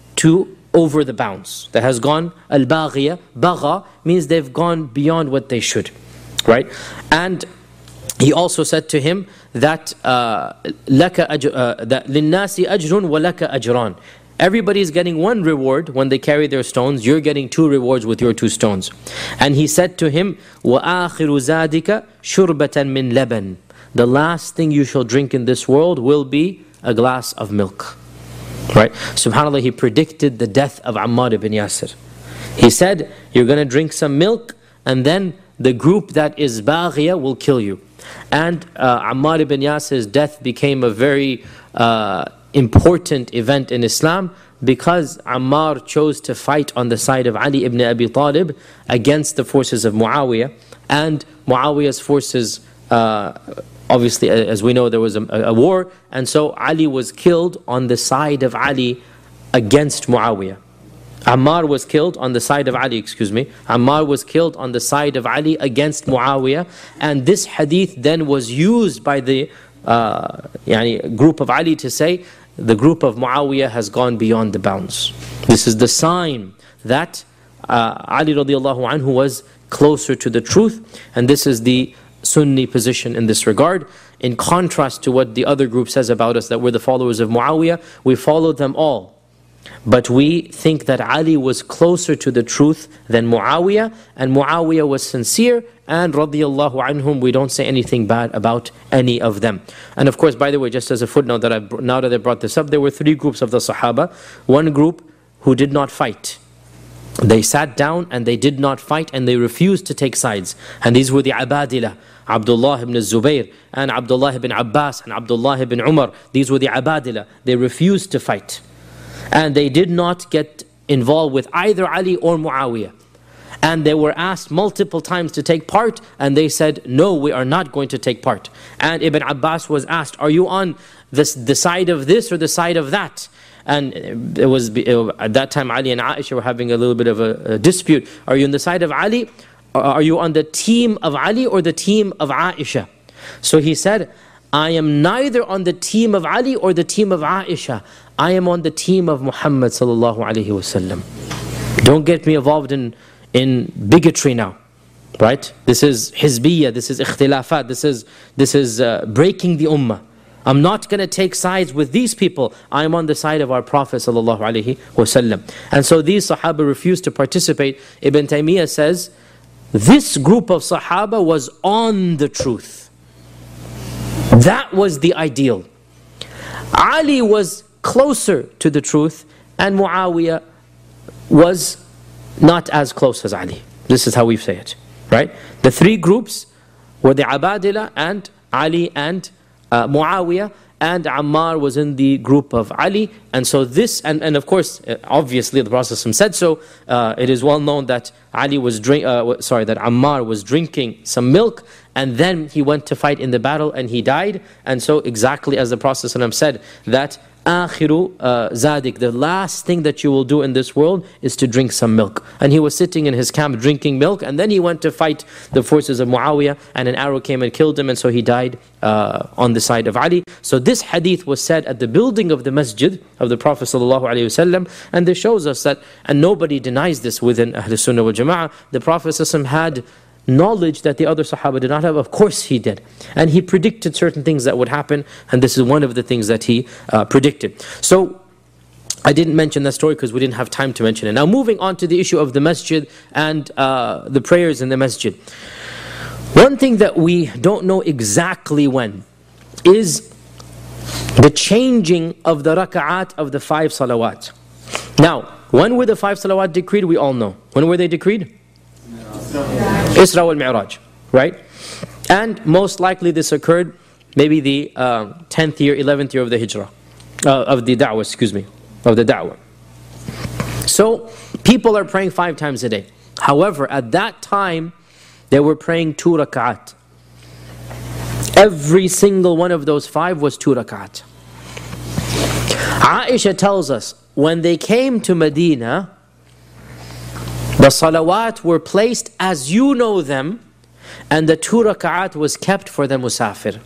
to over the bounds, that has gone al-baghiyah. Bagha means they've gone beyond what they should, right? And he also said to him that uh, laka ajr, uh, that linnasi ajrun wa laka ajran. Everybody is getting one reward when they carry their stones. You're getting two rewards with your two stones. And he said to him, wa akhiru zadika shurbatan min laban. The last thing you shall drink in this world will be a glass of milk. Right? SubhanAllah, he predicted the death of Ammar ibn Yasir. He said, you're going to drink some milk and then the group that is baghiyah will kill you. And uh, Ammar ibn Yasir's death became a very uh, important event in Islam, because Ammar chose to fight on the side of Ali ibn Abi Talib against the forces of Muawiyah. And Muawiyah's forces, uh, obviously, as we know, there was a, a war, and so Ali was killed on the side of Ali against Muawiyah. Ammar was killed on the side of Ali, excuse me. Ammar was killed on the side of Ali against Muawiyah, and this hadith then was used by the uh, yani, group of Ali to say, the group of Muawiyah has gone beyond the bounds. This is the sign that uh, Ali radiallahu anhu was closer to the truth, and this is the Sunni position in this regard. In contrast to what the other group says about us, that we're the followers of Muawiyah, we follow them all. But we think that Ali was closer to the truth than Muawiyah, and Muawiyah was sincere, and radiyallahu anhum, we don't say anything bad about any of them. And of course, by the way, just as a footnote, that I, now that I brought this up, there were three groups of the Sahaba. One group who did not fight. They sat down and they did not fight, and they refused to take sides. And these were the Abadila, Abdullah ibn Zubayr, and Abdullah ibn Abbas, and Abdullah ibn Umar. These were the Abadila. They refused to fight. And they did not get involved with either Ali or Muawiyah. And they were asked multiple times to take part, and they said, no, we are not going to take part. And Ibn Abbas was asked, are you on this, the side of this or the side of that? And it was at that time Ali and Aisha were having a little bit of a, a dispute. Are you on the side of Ali? Are you on the team of Ali or the team of Aisha? So he said, I am neither on the team of Ali or the team of Aisha. I am on the team of Muhammad sallallahu alaihi wasallam. Don't get me involved in, in bigotry now. Right? This is hizbiyya, this is ikhtilafat, this is, this is uh, breaking the ummah. I'm not going to take sides with these people. I am on the side of our Prophet sallallahu alaihi wasallam. And so these Sahaba refused to participate. Ibn Taymiyyah says, this group of Sahaba was on the truth. That was the ideal. Ali was closer to the truth, and Muawiyah was not as close as Ali. This is how we say it, right? The three groups were the Abadila and Ali and uh, Muawiyah, and Ammar was in the group of Ali. And so this, and, and of course, obviously the Prophet said so. Uh, it is well known that Ali was drink, uh, sorry, that Ammar was drinking some milk, and then he went to fight in the battle and he died. And so exactly as the Prophet said, that Akhiru uh, zadik, the last thing that you will do in this world is to drink some milk. And he was sitting in his camp drinking milk, and then he went to fight the forces of Muawiyah, and an arrow came and killed him, and so he died uh, on the side of Ali. So this hadith was said at the building of the masjid of the Prophet ﷺ, and this shows us that, and nobody denies this within Ahl Sunnah wal Jama'ah, the Prophet ﷺ had knowledge that the other Sahaba did not have. Of course he did. And he predicted certain things that would happen, and this is one of the things that he uh, predicted. So I didn't mention that story because we didn't have time to mention it. Now moving on to the issue of the masjid and uh, the prayers in the masjid. One thing that we don't know exactly when is the changing of the raka'at of the five salawat. Now, when were the five salawat decreed? We all know. When were they decreed? Isra wal Mi'raj, right? And most likely this occurred maybe the uh, tenth year, eleventh year of the Hijrah, uh, of the Da'wah, excuse me, of the Da'wah. So people are praying five times a day. However, at that time, they were praying two rak'at. Every single one of those five was two rak'at. Aisha tells us, when they came to Medina, the salawat were placed as you know them, and the two rak'at was kept for the musafir.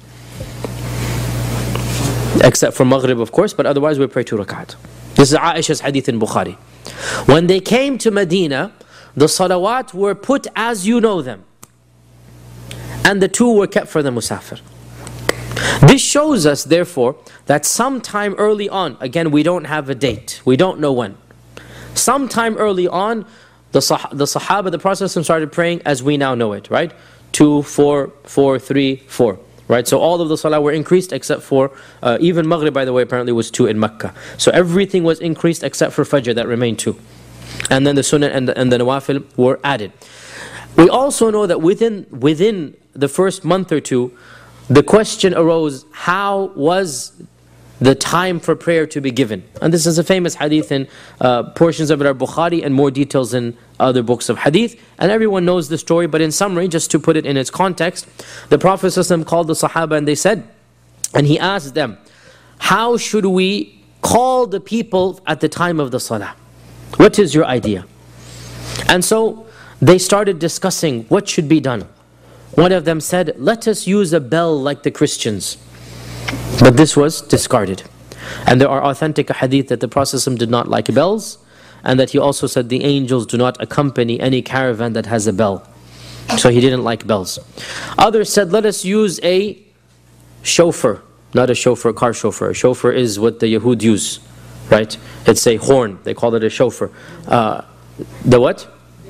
Except for Maghrib, of course, but otherwise we pray two rak'at. This is Aisha's hadith in Bukhari. When they came to Medina, the salawat were put as you know them, and the two were kept for the musafir. This shows us, therefore, that sometime early on, again we don't have a date, we don't know when, sometime early on, The, sah the Sahaba, the Prophet started praying as we now know it, right? Two, four, four, three, four, right? So all of the salah were increased except for, uh, even Maghrib, by the way, apparently was two in Mecca. So everything was increased except for Fajr, that remained two. And then the Sunnah and the, and the Nawafil were added. We also know that within, within the first month or two, the question arose, how was the time for prayer to be given? And this is a famous hadith in uh, portions of it are Bukhari, and more details in other books of hadith. And everyone knows the story, but in summary, just to put it in its context, the Prophet ﷺ called the Sahaba and they said, and he asked them, how should we call the people at the time of the salah? What is your idea? And so they started discussing what should be done. One of them said, let us use a bell like the Christians. But this was discarded. And there are authentic hadith that the Prophet ﷺ did not like bells, and that he also said the angels do not accompany any caravan that has a bell. So he didn't like bells. Others said, let us use a shofar. Not a chauffeur, car chauffeur. A chauffeur is what the Yahud use. right? It's a horn. They call it a shofar. Uh, the what?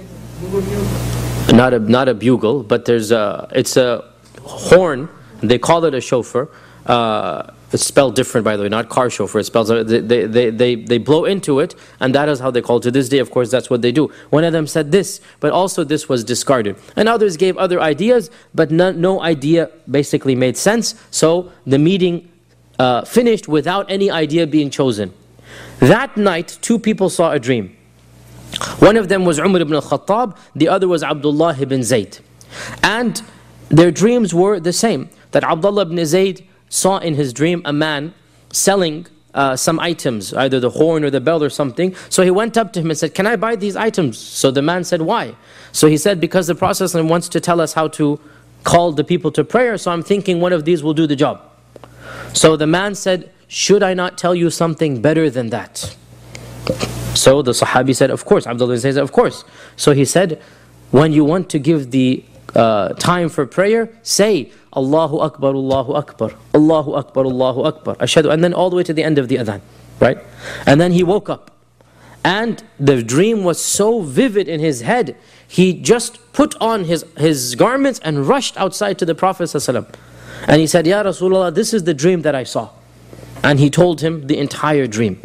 Not a not a bugle, but there's a. It's a horn. They call it a shofar. Uh, it's spelled different, by the way, not car chauffeur. It spells, they, they, they, they blow into it, and that is how they call it. To this day, of course, that's what they do. One of them said this, but also this was discarded. And others gave other ideas, but no, no idea basically made sense. So the meeting uh, finished without any idea being chosen. That night, two people saw a dream. One of them was Umar ibn al-Khattab, the other was Abdullah ibn Zayd. And their dreams were the same, that Abdullah ibn Zayd saw in his dream a man selling uh, some items, either the horn or the bell or something. So he went up to him and said, "Can I buy these items?" So the man said, "Why?" So he said, "Because the Prophet wants to tell us how to call the people to prayer, so I'm thinking one of these will do the job." So the man said, "Should I not tell you something better than that?" So the Sahabi said, "Of course." Abdullah says, "Of course." So he said, "When you want to give the uh, time for prayer, say Allahu Akbar, Allahu Akbar, Allahu Akbar, Allahu Akbar, Ashhadu," and then all the way to the end of the adhan, right? And then he woke up, and the dream was so vivid in his head, he just put on his, his garments and rushed outside to the Prophet ﷺ. And he said, "Ya Rasulullah, this is the dream that I saw." And he told him the entire dream.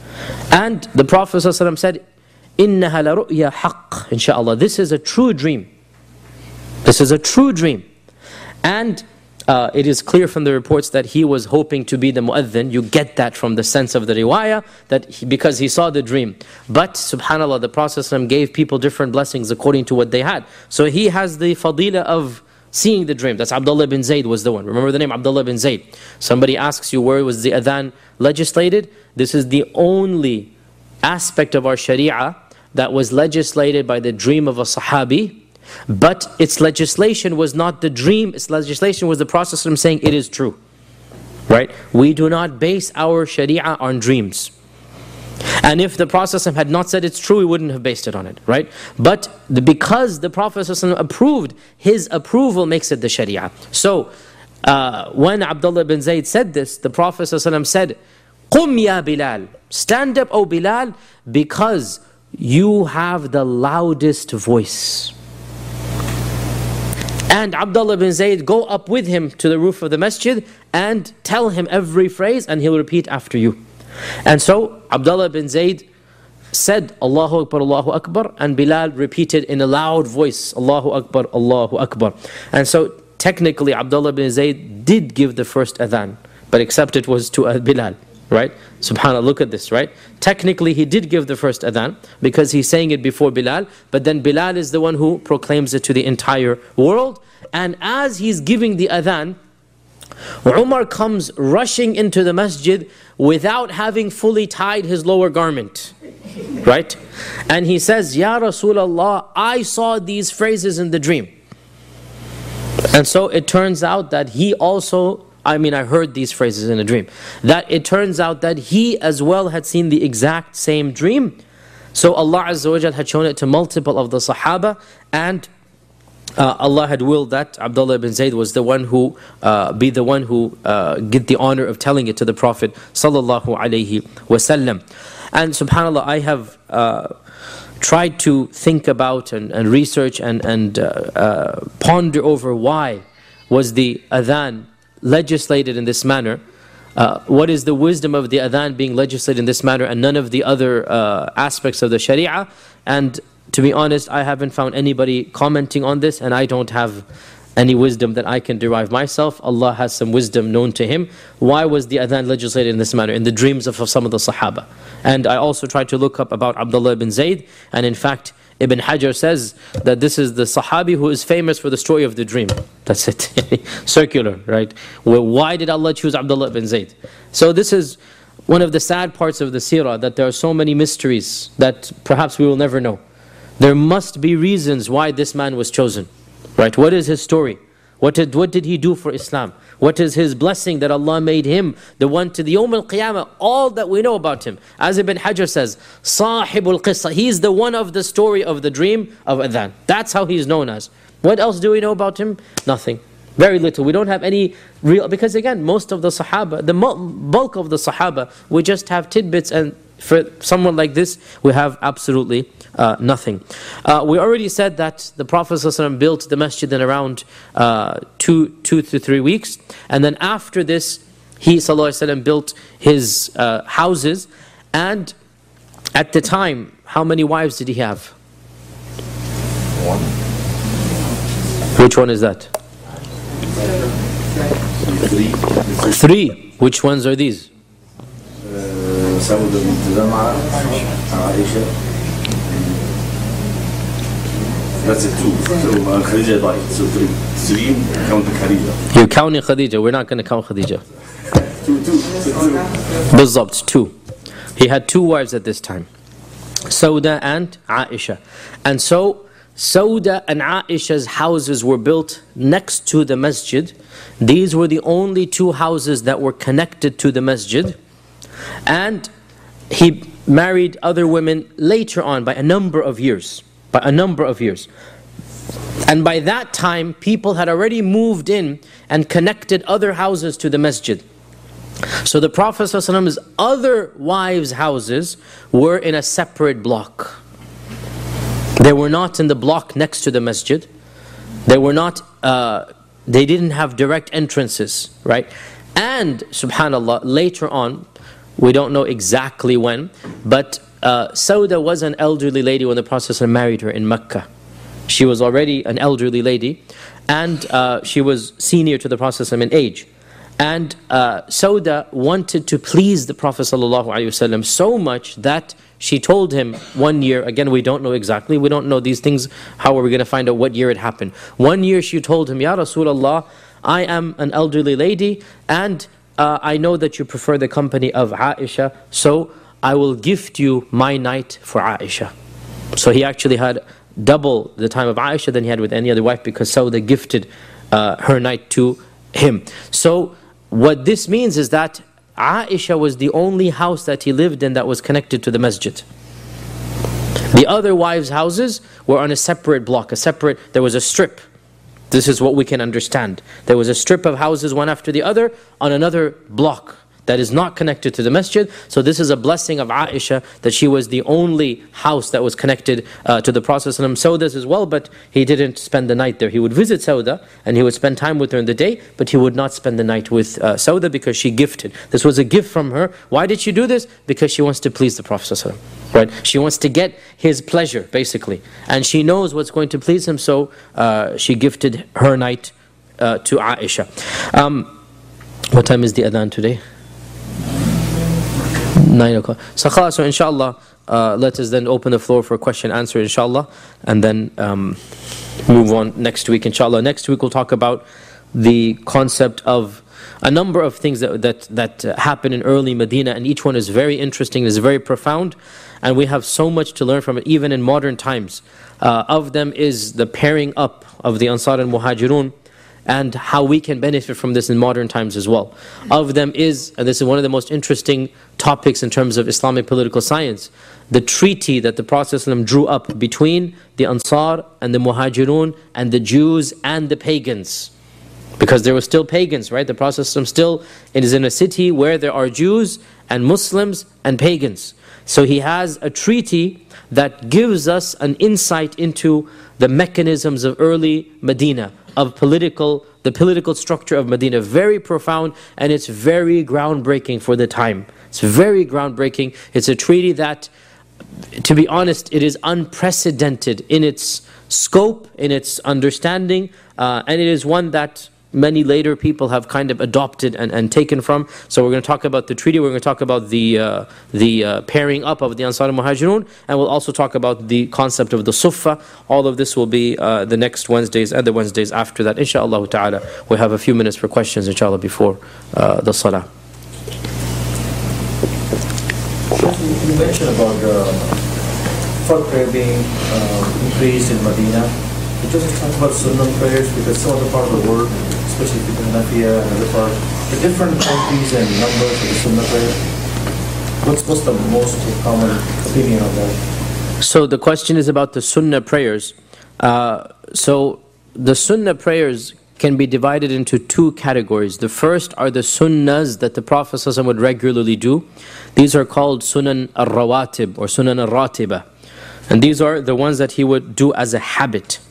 And the Prophet ﷺ said, "Innaha la ru'ya haqq," inshaAllah, this is a true dream. This is a true dream. And uh, it is clear from the reports that he was hoping to be the mu'adhin. You get that from the sense of the riwayah, that he, because he saw the dream. But subhanAllah, the Prophet ﷺ gave people different blessings according to what they had. So he has the fadila of seeing the dream. That's Abdullah bin Zayd was the one. Remember the name, Abdullah bin Zayd. Somebody asks you, where was the adhan legislated? This is the only aspect of our sharia that was legislated by the dream of a sahabi. But its legislation was not the dream, its legislation was the Prophet saying it is true. Right? We do not base our sharia on dreams. And if the Prophet had not said it's true, we wouldn't have based it on it. Right? But the, because the Prophet approved, his approval makes it the sharia. So, uh, when Abdullah bin Zayd said this, the Prophet said, "Qum ya Bilal," stand up, O Bilal, because you have the loudest voice. And Abdullah bin Zayd, go up with him to the roof of the masjid and tell him every phrase and he'll repeat after you. And so Abdullah bin Zayd said, "Allahu Akbar, Allahu Akbar," and Bilal repeated in a loud voice, "Allahu Akbar, Allahu Akbar." And so technically Abdullah bin Zayd did give the first adhan, but except it was to Bilal. Right? SubhanAllah, look at this, right? Technically he did give the first adhan because he's saying it before Bilal, but then Bilal is the one who proclaims it to the entire world. And as he's giving the adhan, Umar comes rushing into the masjid without having fully tied his lower garment. Right? And he says, "Ya Rasulullah, I saw these phrases in the dream." And so it turns out that he also I mean, I heard these phrases in a dream. That it turns out that he as well had seen the exact same dream. So Allah Azza wa Jal had shown it to multiple of the Sahaba, and uh, Allah had willed that Abdullah ibn Zayd was the one who uh, be the one who uh, get the honor of telling it to the Prophet sallallahu alaihi wasallam. And subhanAllah, I have uh, tried to think about and, and research and, and uh, uh, ponder over why was the adhan legislated in this manner. Uh, what is the wisdom of the adhan being legislated in this manner and none of the other uh, aspects of the sharia? And to be honest, I haven't found anybody commenting on this, and I don't have any wisdom that I can derive myself. Allah has some wisdom known to Him. Why was the adhan legislated in this manner? In the dreams of, of some of the Sahaba. And I also tried to look up about Abdullah ibn Zayd, and in fact Ibn Hajar says that this is the Sahabi who is famous for the story of the dream. That's it. Circular, right? Well, why did Allah choose Abdullah ibn Zayd? So this is one of the sad parts of the seerah, that there are so many mysteries that perhaps we will never know. There must be reasons why this man was chosen. Right? What is his story? What did, what did he do for Islam? What is his blessing that Allah made him the one to the Yawm al-Qiyamah? All that we know about him. As Ibn Hajar says, Sahibul Qissa. He's the one of the story of the dream of adhan. That's how he's known as. What else do we know about him? Nothing. Very little. We don't have any real, because again, most of the Sahaba, the bulk of the Sahaba, we just have tidbits, and for someone like this, we have absolutely uh, nothing. Uh, we already said that the Prophet ﷺ built the masjid in around uh, two, two to three weeks, and then after this, he ﷺ built his uh, houses, and at the time, how many wives did he have? One. Which one is that? Three. Three. Which ones are these? سودة بنت زمعة عائشة. That's it, two. So Khadija died. So three. Three, count the Khadija. You're counting Khadija. We're not going to count Khadija. Two, two. Bizabt, two. He had two wives at this time. Sauda and Aisha. And so, Sauda and Aisha's houses were built next to the masjid. These were the only two houses that were connected to the masjid. And he married other women later on by a number of years. By a number of years. And by that time, people had already moved in and connected other houses to the masjid. So the Prophet ﷺ's other wives' houses were in a separate block. They were not in the block next to the masjid. They were not, uh, they didn't have direct entrances, right? And, subhanAllah, later on, we don't know exactly when, but uh, Sauda was an elderly lady when the Prophet ﷺ married her in Mecca. She was already an elderly lady, and uh, she was senior to the Prophet ﷺ in age. And uh, Sauda wanted to please the Prophet ﷺ so much that she told him one year, again we don't know exactly, we don't know these things, how are we going to find out what year it happened. One year she told him, Ya Rasulullah, I am an elderly lady, and uh, I know that you prefer the company of Aisha, so I will gift you my night for Aisha. So he actually had double the time of Aisha than he had with any other wife, because Sauda gifted uh, her night to him. So what this means is that Aisha was the only house that he lived in that was connected to the masjid. The other wives' houses were on a separate block, a separate, there was a strip. This is what we can understand. There was a strip of houses, one after the other, on another block that is not connected to the masjid. So this is a blessing of Aisha, that she was the only house that was connected uh, to the Prophet ﷺ. Sauda's as well, but he didn't spend the night there. He would visit Sauda, and he would spend time with her in the day, but he would not spend the night with uh, Sauda, because she gifted. This was a gift from her. Why did she do this? Because she wants to please the Prophet ﷺ. Right? She wants to get his pleasure, basically. And she knows what's going to please him, so uh, she gifted her night uh, to Aisha. Um, what time is the adhan today? Nine o'clock. So, khalas, so inshallah, uh, let us then open the floor for question and answer, inshallah, and then um, move on next week, inshallah. Next week we'll talk about the concept of a number of things that that, that uh, happen in early Medina, and each one is very interesting, is very profound, and we have so much to learn from it, even in modern times. Uh, of them is the pairing up of the Ansar and Muhajirun, and how we can benefit from this in modern times as well. Of them is, and this is one of the most interesting topics in terms of Islamic political science, the treaty that the Prophet ﷺ drew up between the Ansar and the Muhajirun and the Jews and the pagans. Because there were still pagans, right? The Prophet ﷺ still is in a city where there are Jews and Muslims and pagans. So he has a treaty that gives us an insight into the mechanisms of early Medina, of political, the political structure of Medina. Very profound, and it's very groundbreaking for the time. It's very groundbreaking. It's a treaty that, to be honest, it is unprecedented in its scope, in its understanding, uh, and it is one that many later people have kind of adopted and, and taken from. So we're going to talk about the treaty, we're going to talk about the uh, the uh, pairing up of the Ansar and Muhajirun, and we'll also talk about the concept of the Suffah. All of this will be uh, the next Wednesdays and the Wednesdays after that, inshaAllah ta'ala. We have a few minutes for questions, inshallah, before uh, the Salah. You mentioned about the Fard prayer being uh, increased in Medina. Could you just talk about Sunnah prayers, because some other part of the world, especially people in Nafia and other part, the different countries and numbers of the Sunnah prayer. What's, what's the most common opinion of that? So the question is about the Sunnah prayers. Uh, so the Sunnah prayers can be divided into two categories. The first are the sunnahs that the Prophet ﷺ would regularly do. These are called sunan al-rawatib or sunan al-ratiba. And these are the ones that he would do as a habit.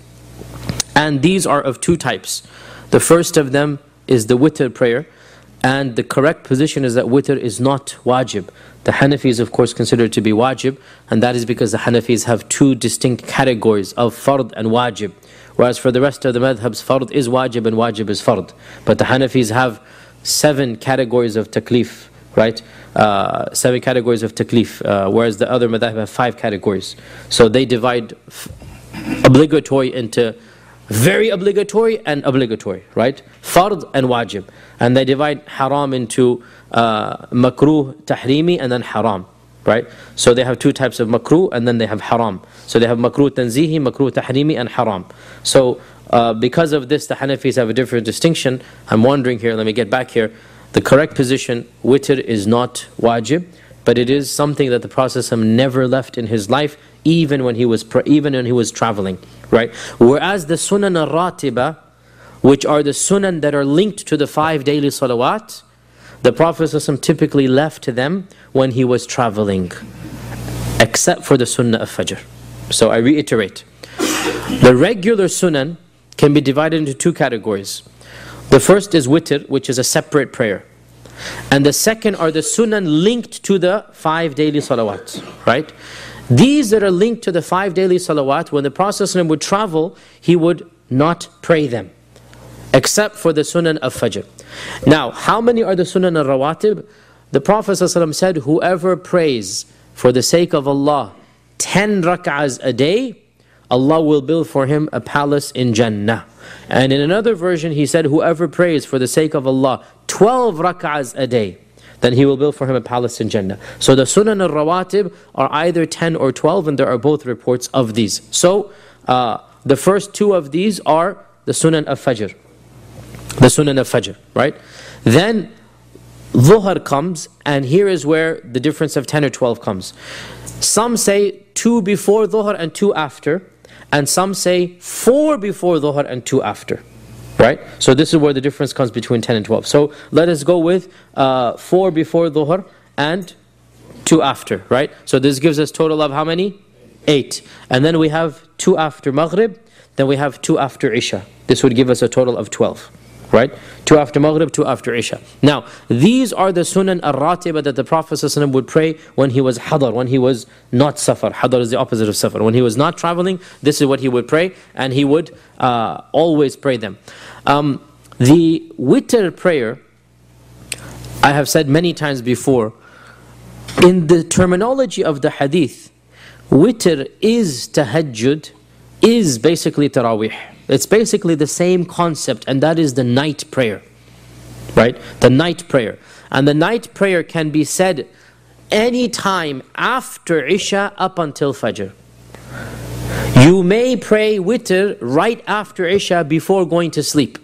And these are of two types. The first of them is the witr prayer. And the correct position is that witr is not wajib. The Hanafis, of course, consider it to be wajib. And that is because the Hanafis have two distinct categories of fard and wajib. Whereas for the rest of the madhabs, fard is wajib and wajib is fard. But the Hanafis have seven categories of taklif, right? Uh, seven categories of taklif, uh, whereas the other madhab have five categories. So they divide f- obligatory into very obligatory and obligatory, right? Fard and wajib. And they divide haram into uh, makruh, tahrimi, and then haram, right? So they have two types of makruh and then they have haram. So they have makruh tanzihi, makruh tahrimi, and haram. So uh, because of this, the Hanafis have a different distinction. I'm wondering here, let me get back here. The correct position, witr is not wajib, but it is something that the Prophet never left in his life, even when he was even when he was traveling, right? Whereas the sunan al-ratiba, which are the sunan that are linked to the five daily salawat, the Prophet typically left them when he was traveling, except for the sunnah of fajr. So I reiterate, the regular sunan can be divided into two categories. The first is witr, which is a separate prayer. And the second are the sunan linked to the five daily salawat, right? These that are linked to the five daily salawat, when the Prophet would travel, he would not pray them, except for the sunan of fajr. Now, how many are the sunan al-rawatib? The Prophet said, whoever prays for the sake of Allah ten rak'ahs a day, Allah will build for him a palace in Jannah. And in another version, he said, whoever prays for the sake of Allah twelve rak'ahs a day, then he will build for him a palace in Jannah. So the sunan al-rawatib are either ten or twelve, and there are both reports of these. So uh, the first two of these are the sunan of fajr. The sunan of fajr, right? Then dhuhr comes, and here is where the difference of ten or twelve comes. Some say two before dhuhr and two after, and some say four before dhuhr and two after. Right? So this is where the difference comes between ten and twelve. So let us go with uh, four before dhuhr and two after, right? So this gives us total of how many? Eight. And then we have two after maghrib, then we have two after isha. This would give us a total of twelve, right? Two after maghrib, two after isha. Now, these are the sunan al-ratiba that the Prophet ﷺ would pray when he was hadar, when he was not safar. Hadar is the opposite of safar. When he was not traveling, this is what he would pray, and he would uh, always pray them. Um, the witr prayer, I have said many times before, in the terminology of the hadith, witr is tahajjud, is basically tarawih. It's basically the same concept, and that is the night prayer, right? The night prayer. And the night prayer can be said any time after Isha up until Fajr. You may pray witr right after Isha before going to sleep.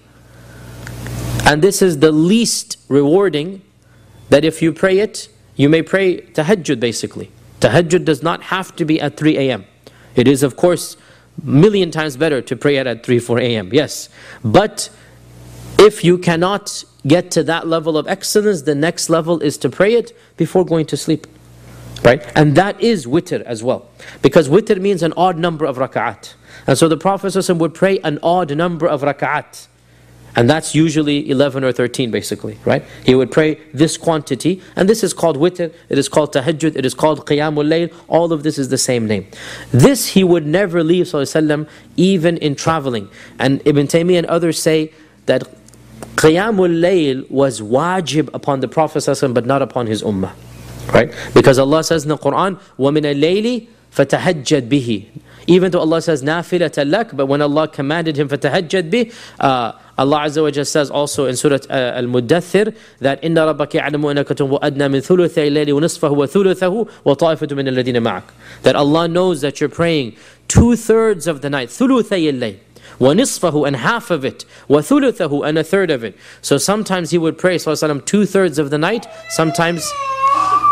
And this is the least rewarding, that if you pray it, you may pray tahajjud basically. Tahajjud does not have to be at three a.m. It is, of course, million times better to pray it at three, four a.m. Yes. But if you cannot get to that level of excellence, the next level is to pray it before going to sleep. Right? And that is witr as well. Because witr means an odd number of raka'at. And so the Prophet ﷺ would pray an odd number of raka'at. And that's usually eleven or thirteen basically, right? He would pray this quantity, and this is called witr, it is called tahajjud, it is called qiyamul layl, all of this is the same name. This he would never leave, sallallahu alaihi wasallam, even in traveling. And Ibn Taymiyyah and others say that qiyamul layl was wajib upon the Prophet sallallahu alaihi wasallam, but not upon his ummah. Right? Because Allah says in the Quran, وَمِنَ اللَّيْلِ فَتَهَجَّدْ بِهِ. Even though Allah says نَافِلَةً لَكَ, but when Allah commanded him فَتَهَجَّدْ بِهِ, uh, Allah Azza wa Jalla says also in Surah uh, Al-Muddathir that إِنَّ رَبَّكَ يَعْلَمُ أَنَّكَ تُنْبُ أَدْنَى مِنْ ثُلُثَيِ اللَّيْلِ وَنِصْفَهُ وَثُلُثَهُ وَطَائِفَةٌ مِنَ الَّذِينَ مَعَكَ. That Allah knows that you're praying two-thirds of the night, ثُلُثَيِ اللَّيْلِ, وَنِصْفَهُ, and half of it, وَثُلُثَهُ, and a third of it. So sometimes he would pray, sallallahu alaihi wasallam, two-thirds of the night, sometimes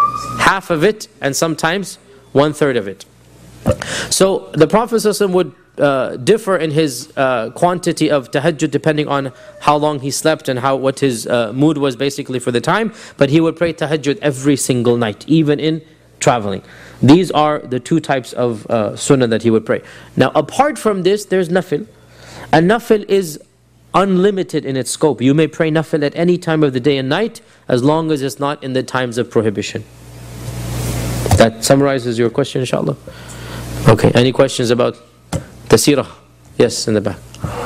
half of it, and sometimes one-third of it. So the Prophet ﷺ would uh, differ in his uh, quantity of tahajjud depending on how long he slept and how what his uh, mood was basically for the time. But he would pray tahajjud every single night, even in traveling. These are the two types of uh, sunnah that he would pray. Now, apart from this, there's nafil. And nafil is unlimited in its scope. You may pray nafil at any time of the day and night, as long as it's not in the times of prohibition. That summarizes your question, inshallah. Okay, any questions about the seerah? Yes, in the back.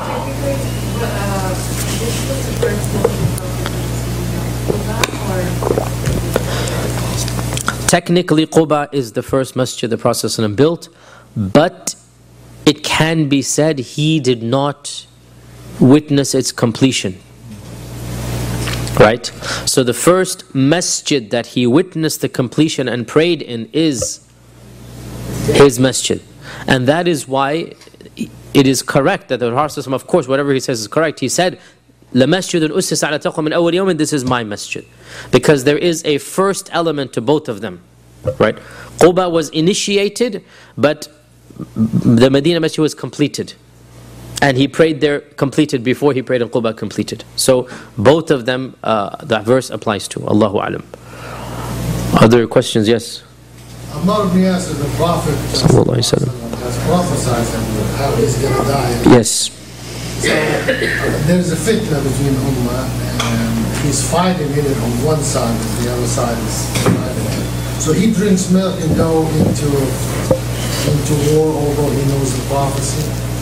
Technically, Quba is the first masjid the Prophet ﷺ built, but it can be said he did not witness its completion. Right? So the first masjid that he witnessed the completion and prayed in is his masjid. And that is why it is correct that the Prophet, of course, whatever he says is correct. He said, لَمَسْجِدٌ أُسِّسَ عَلَى تَقْوَى مِنْ أَوَّلِ يَوْمٍ, this is my masjid. Because there is a first element to both of them. Right? Quba was initiated, but the Medina masjid was completed. And he prayed there completed before he prayed in Quba completed. So both of them, uh, that verse applies to. Allahu Alam. Other questions? Yes? Ammar ibn Yasir, the Prophet Sallallahu Alaihi Wasallam has prophesied how he's going to die. Yes. So there's a fitna between Ummah, and he's fighting in it on one side and the other side is fighting it. So he drinks milk and go into, into war, although he knows the prophecy.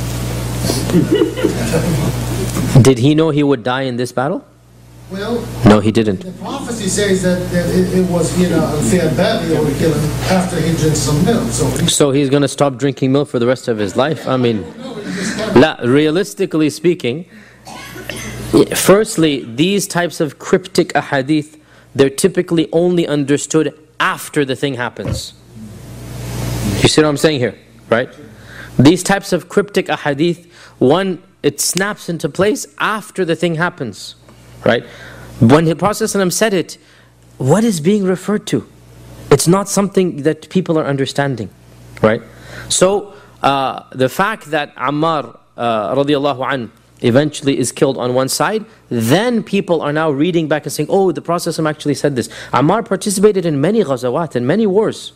Did he know he would die in this battle? Well, no, he didn't. The prophecy says that, that it, it was, you know, unfair battle that would kill him after he drinks some milk. So, he, so he's going to stop drinking milk for the rest of his life? I mean, la, realistically speaking, firstly, these types of cryptic ahadith, they're typically only understood after the thing happens. You see what I'm saying here, right? These types of cryptic ahadith, one, it snaps into place after the thing happens, right? When the Prophet ﷺ said it, what is being referred to? It's not something that people are understanding, right? So, uh, the fact that Ammar uh, radiallahu anh eventually is killed on one side, then people are now reading back and saying, oh, the Prophet ﷺ actually said this. Ammar participated in many ghazawat, in many wars.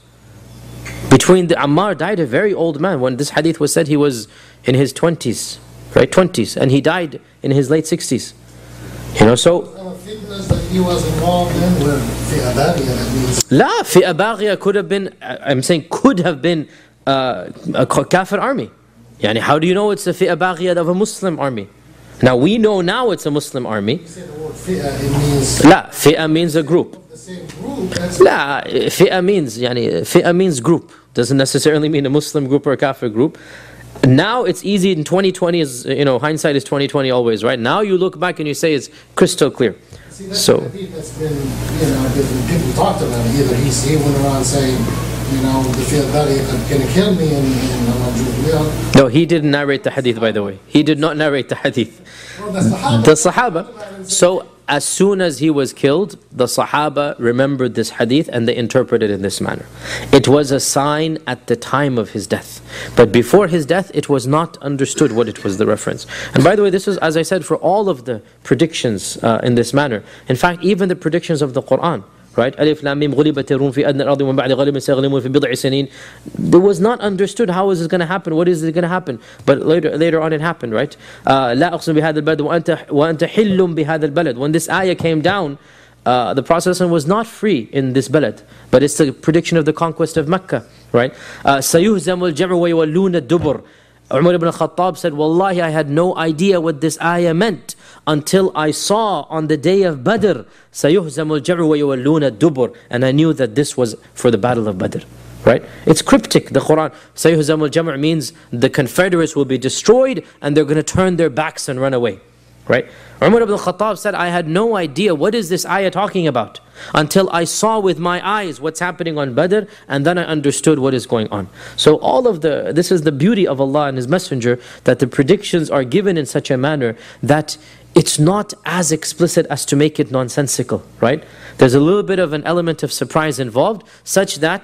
Between the Ammar died a very old man. When this hadith was said, he was in his twenties, right, twenties, and he died in his late sixties. You know, so. That he was involved in were fi'a baghiya, that means. La, fi'a baghiya could have been. I'm saying could have been uh, a kafir army. Yani, how do you know it's a fi'a baghiya of a Muslim army? Now we know now it's a Muslim army. You said the word fi'a, it means. La, fi'a means a group. The same group. That's La, fi'a means, yani, fi'a means group. Doesn't necessarily mean a Muslim group or a kafir group. Now it's easy in twenty twenty, is, you know, hindsight is twenty twenty always, right? Now you look back and you say it's crystal clear. See, that's so, I think that's been, you know, different people talked about it. Either he, he went around saying, you know, the fi'a baghiya going to kill me, and, and I'm not. No, he didn't narrate the hadith, by the way. He did not narrate the hadith. Well, that's the Sahaba. The Sahaba. So, as soon as he was killed, the Sahaba remembered this hadith and they interpreted it in this manner. It was a sign at the time of his death. But before his death, it was not understood what it was the reference. And by the way, this is, as I said, for all of the predictions uh, in this manner. In fact, even the predictions of the Quran. Right? Alif Lam Mim ghulibat ar-Rum fi adna al-ardi wa min ba'di ghalibin sayaghlimun fi bid'i sinin. It was not understood how is this going to happen, what is it going to happen. But later later on it happened, right? La aqsim bi hadha al-balad wa anta wa anta hillum bi hadha al-balad. When this ayah came down, uh, the Prophet was not free in this balad, but it's the prediction of the conquest of Mecca, right? Sayuhzamu al-jam'u wa yawalluna ad-dubur. Umar ibn al-Khattab said, Wallahi, I had no idea what this ayah meant until I saw on the day of Badr, سَيُهْزَمُ الْجَمْعُ وَيُوَلُّونَ الدُّبُرِ, and I knew that this was for the battle of Badr. Right? It's cryptic, the Quran. سَيُهْزَمُ الْجَمْعُ means the Confederates will be destroyed and they're going to turn their backs and run away. Right? Umar ibn al-Khattab said, I had no idea what is this ayah talking about until I saw with my eyes what's happening on Badr, and then I understood what is going on. So all of the, this is the beauty of Allah and His Messenger, that the predictions are given in such a manner that it's not as explicit as to make it nonsensical, right? There's a little bit of an element of surprise involved, such that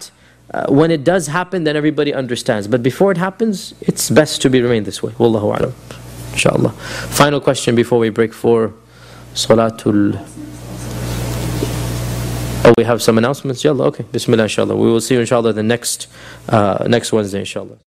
uh, when it does happen, then everybody understands. But before it happens, it's best to be remain this way. Wallahu a'lam. Inshallah. Final question before we break for Salatul. Oh, we have some announcements. Yallah, okay. Bismillah, inshallah. We will see you inshallah the next uh, next Wednesday, inshallah.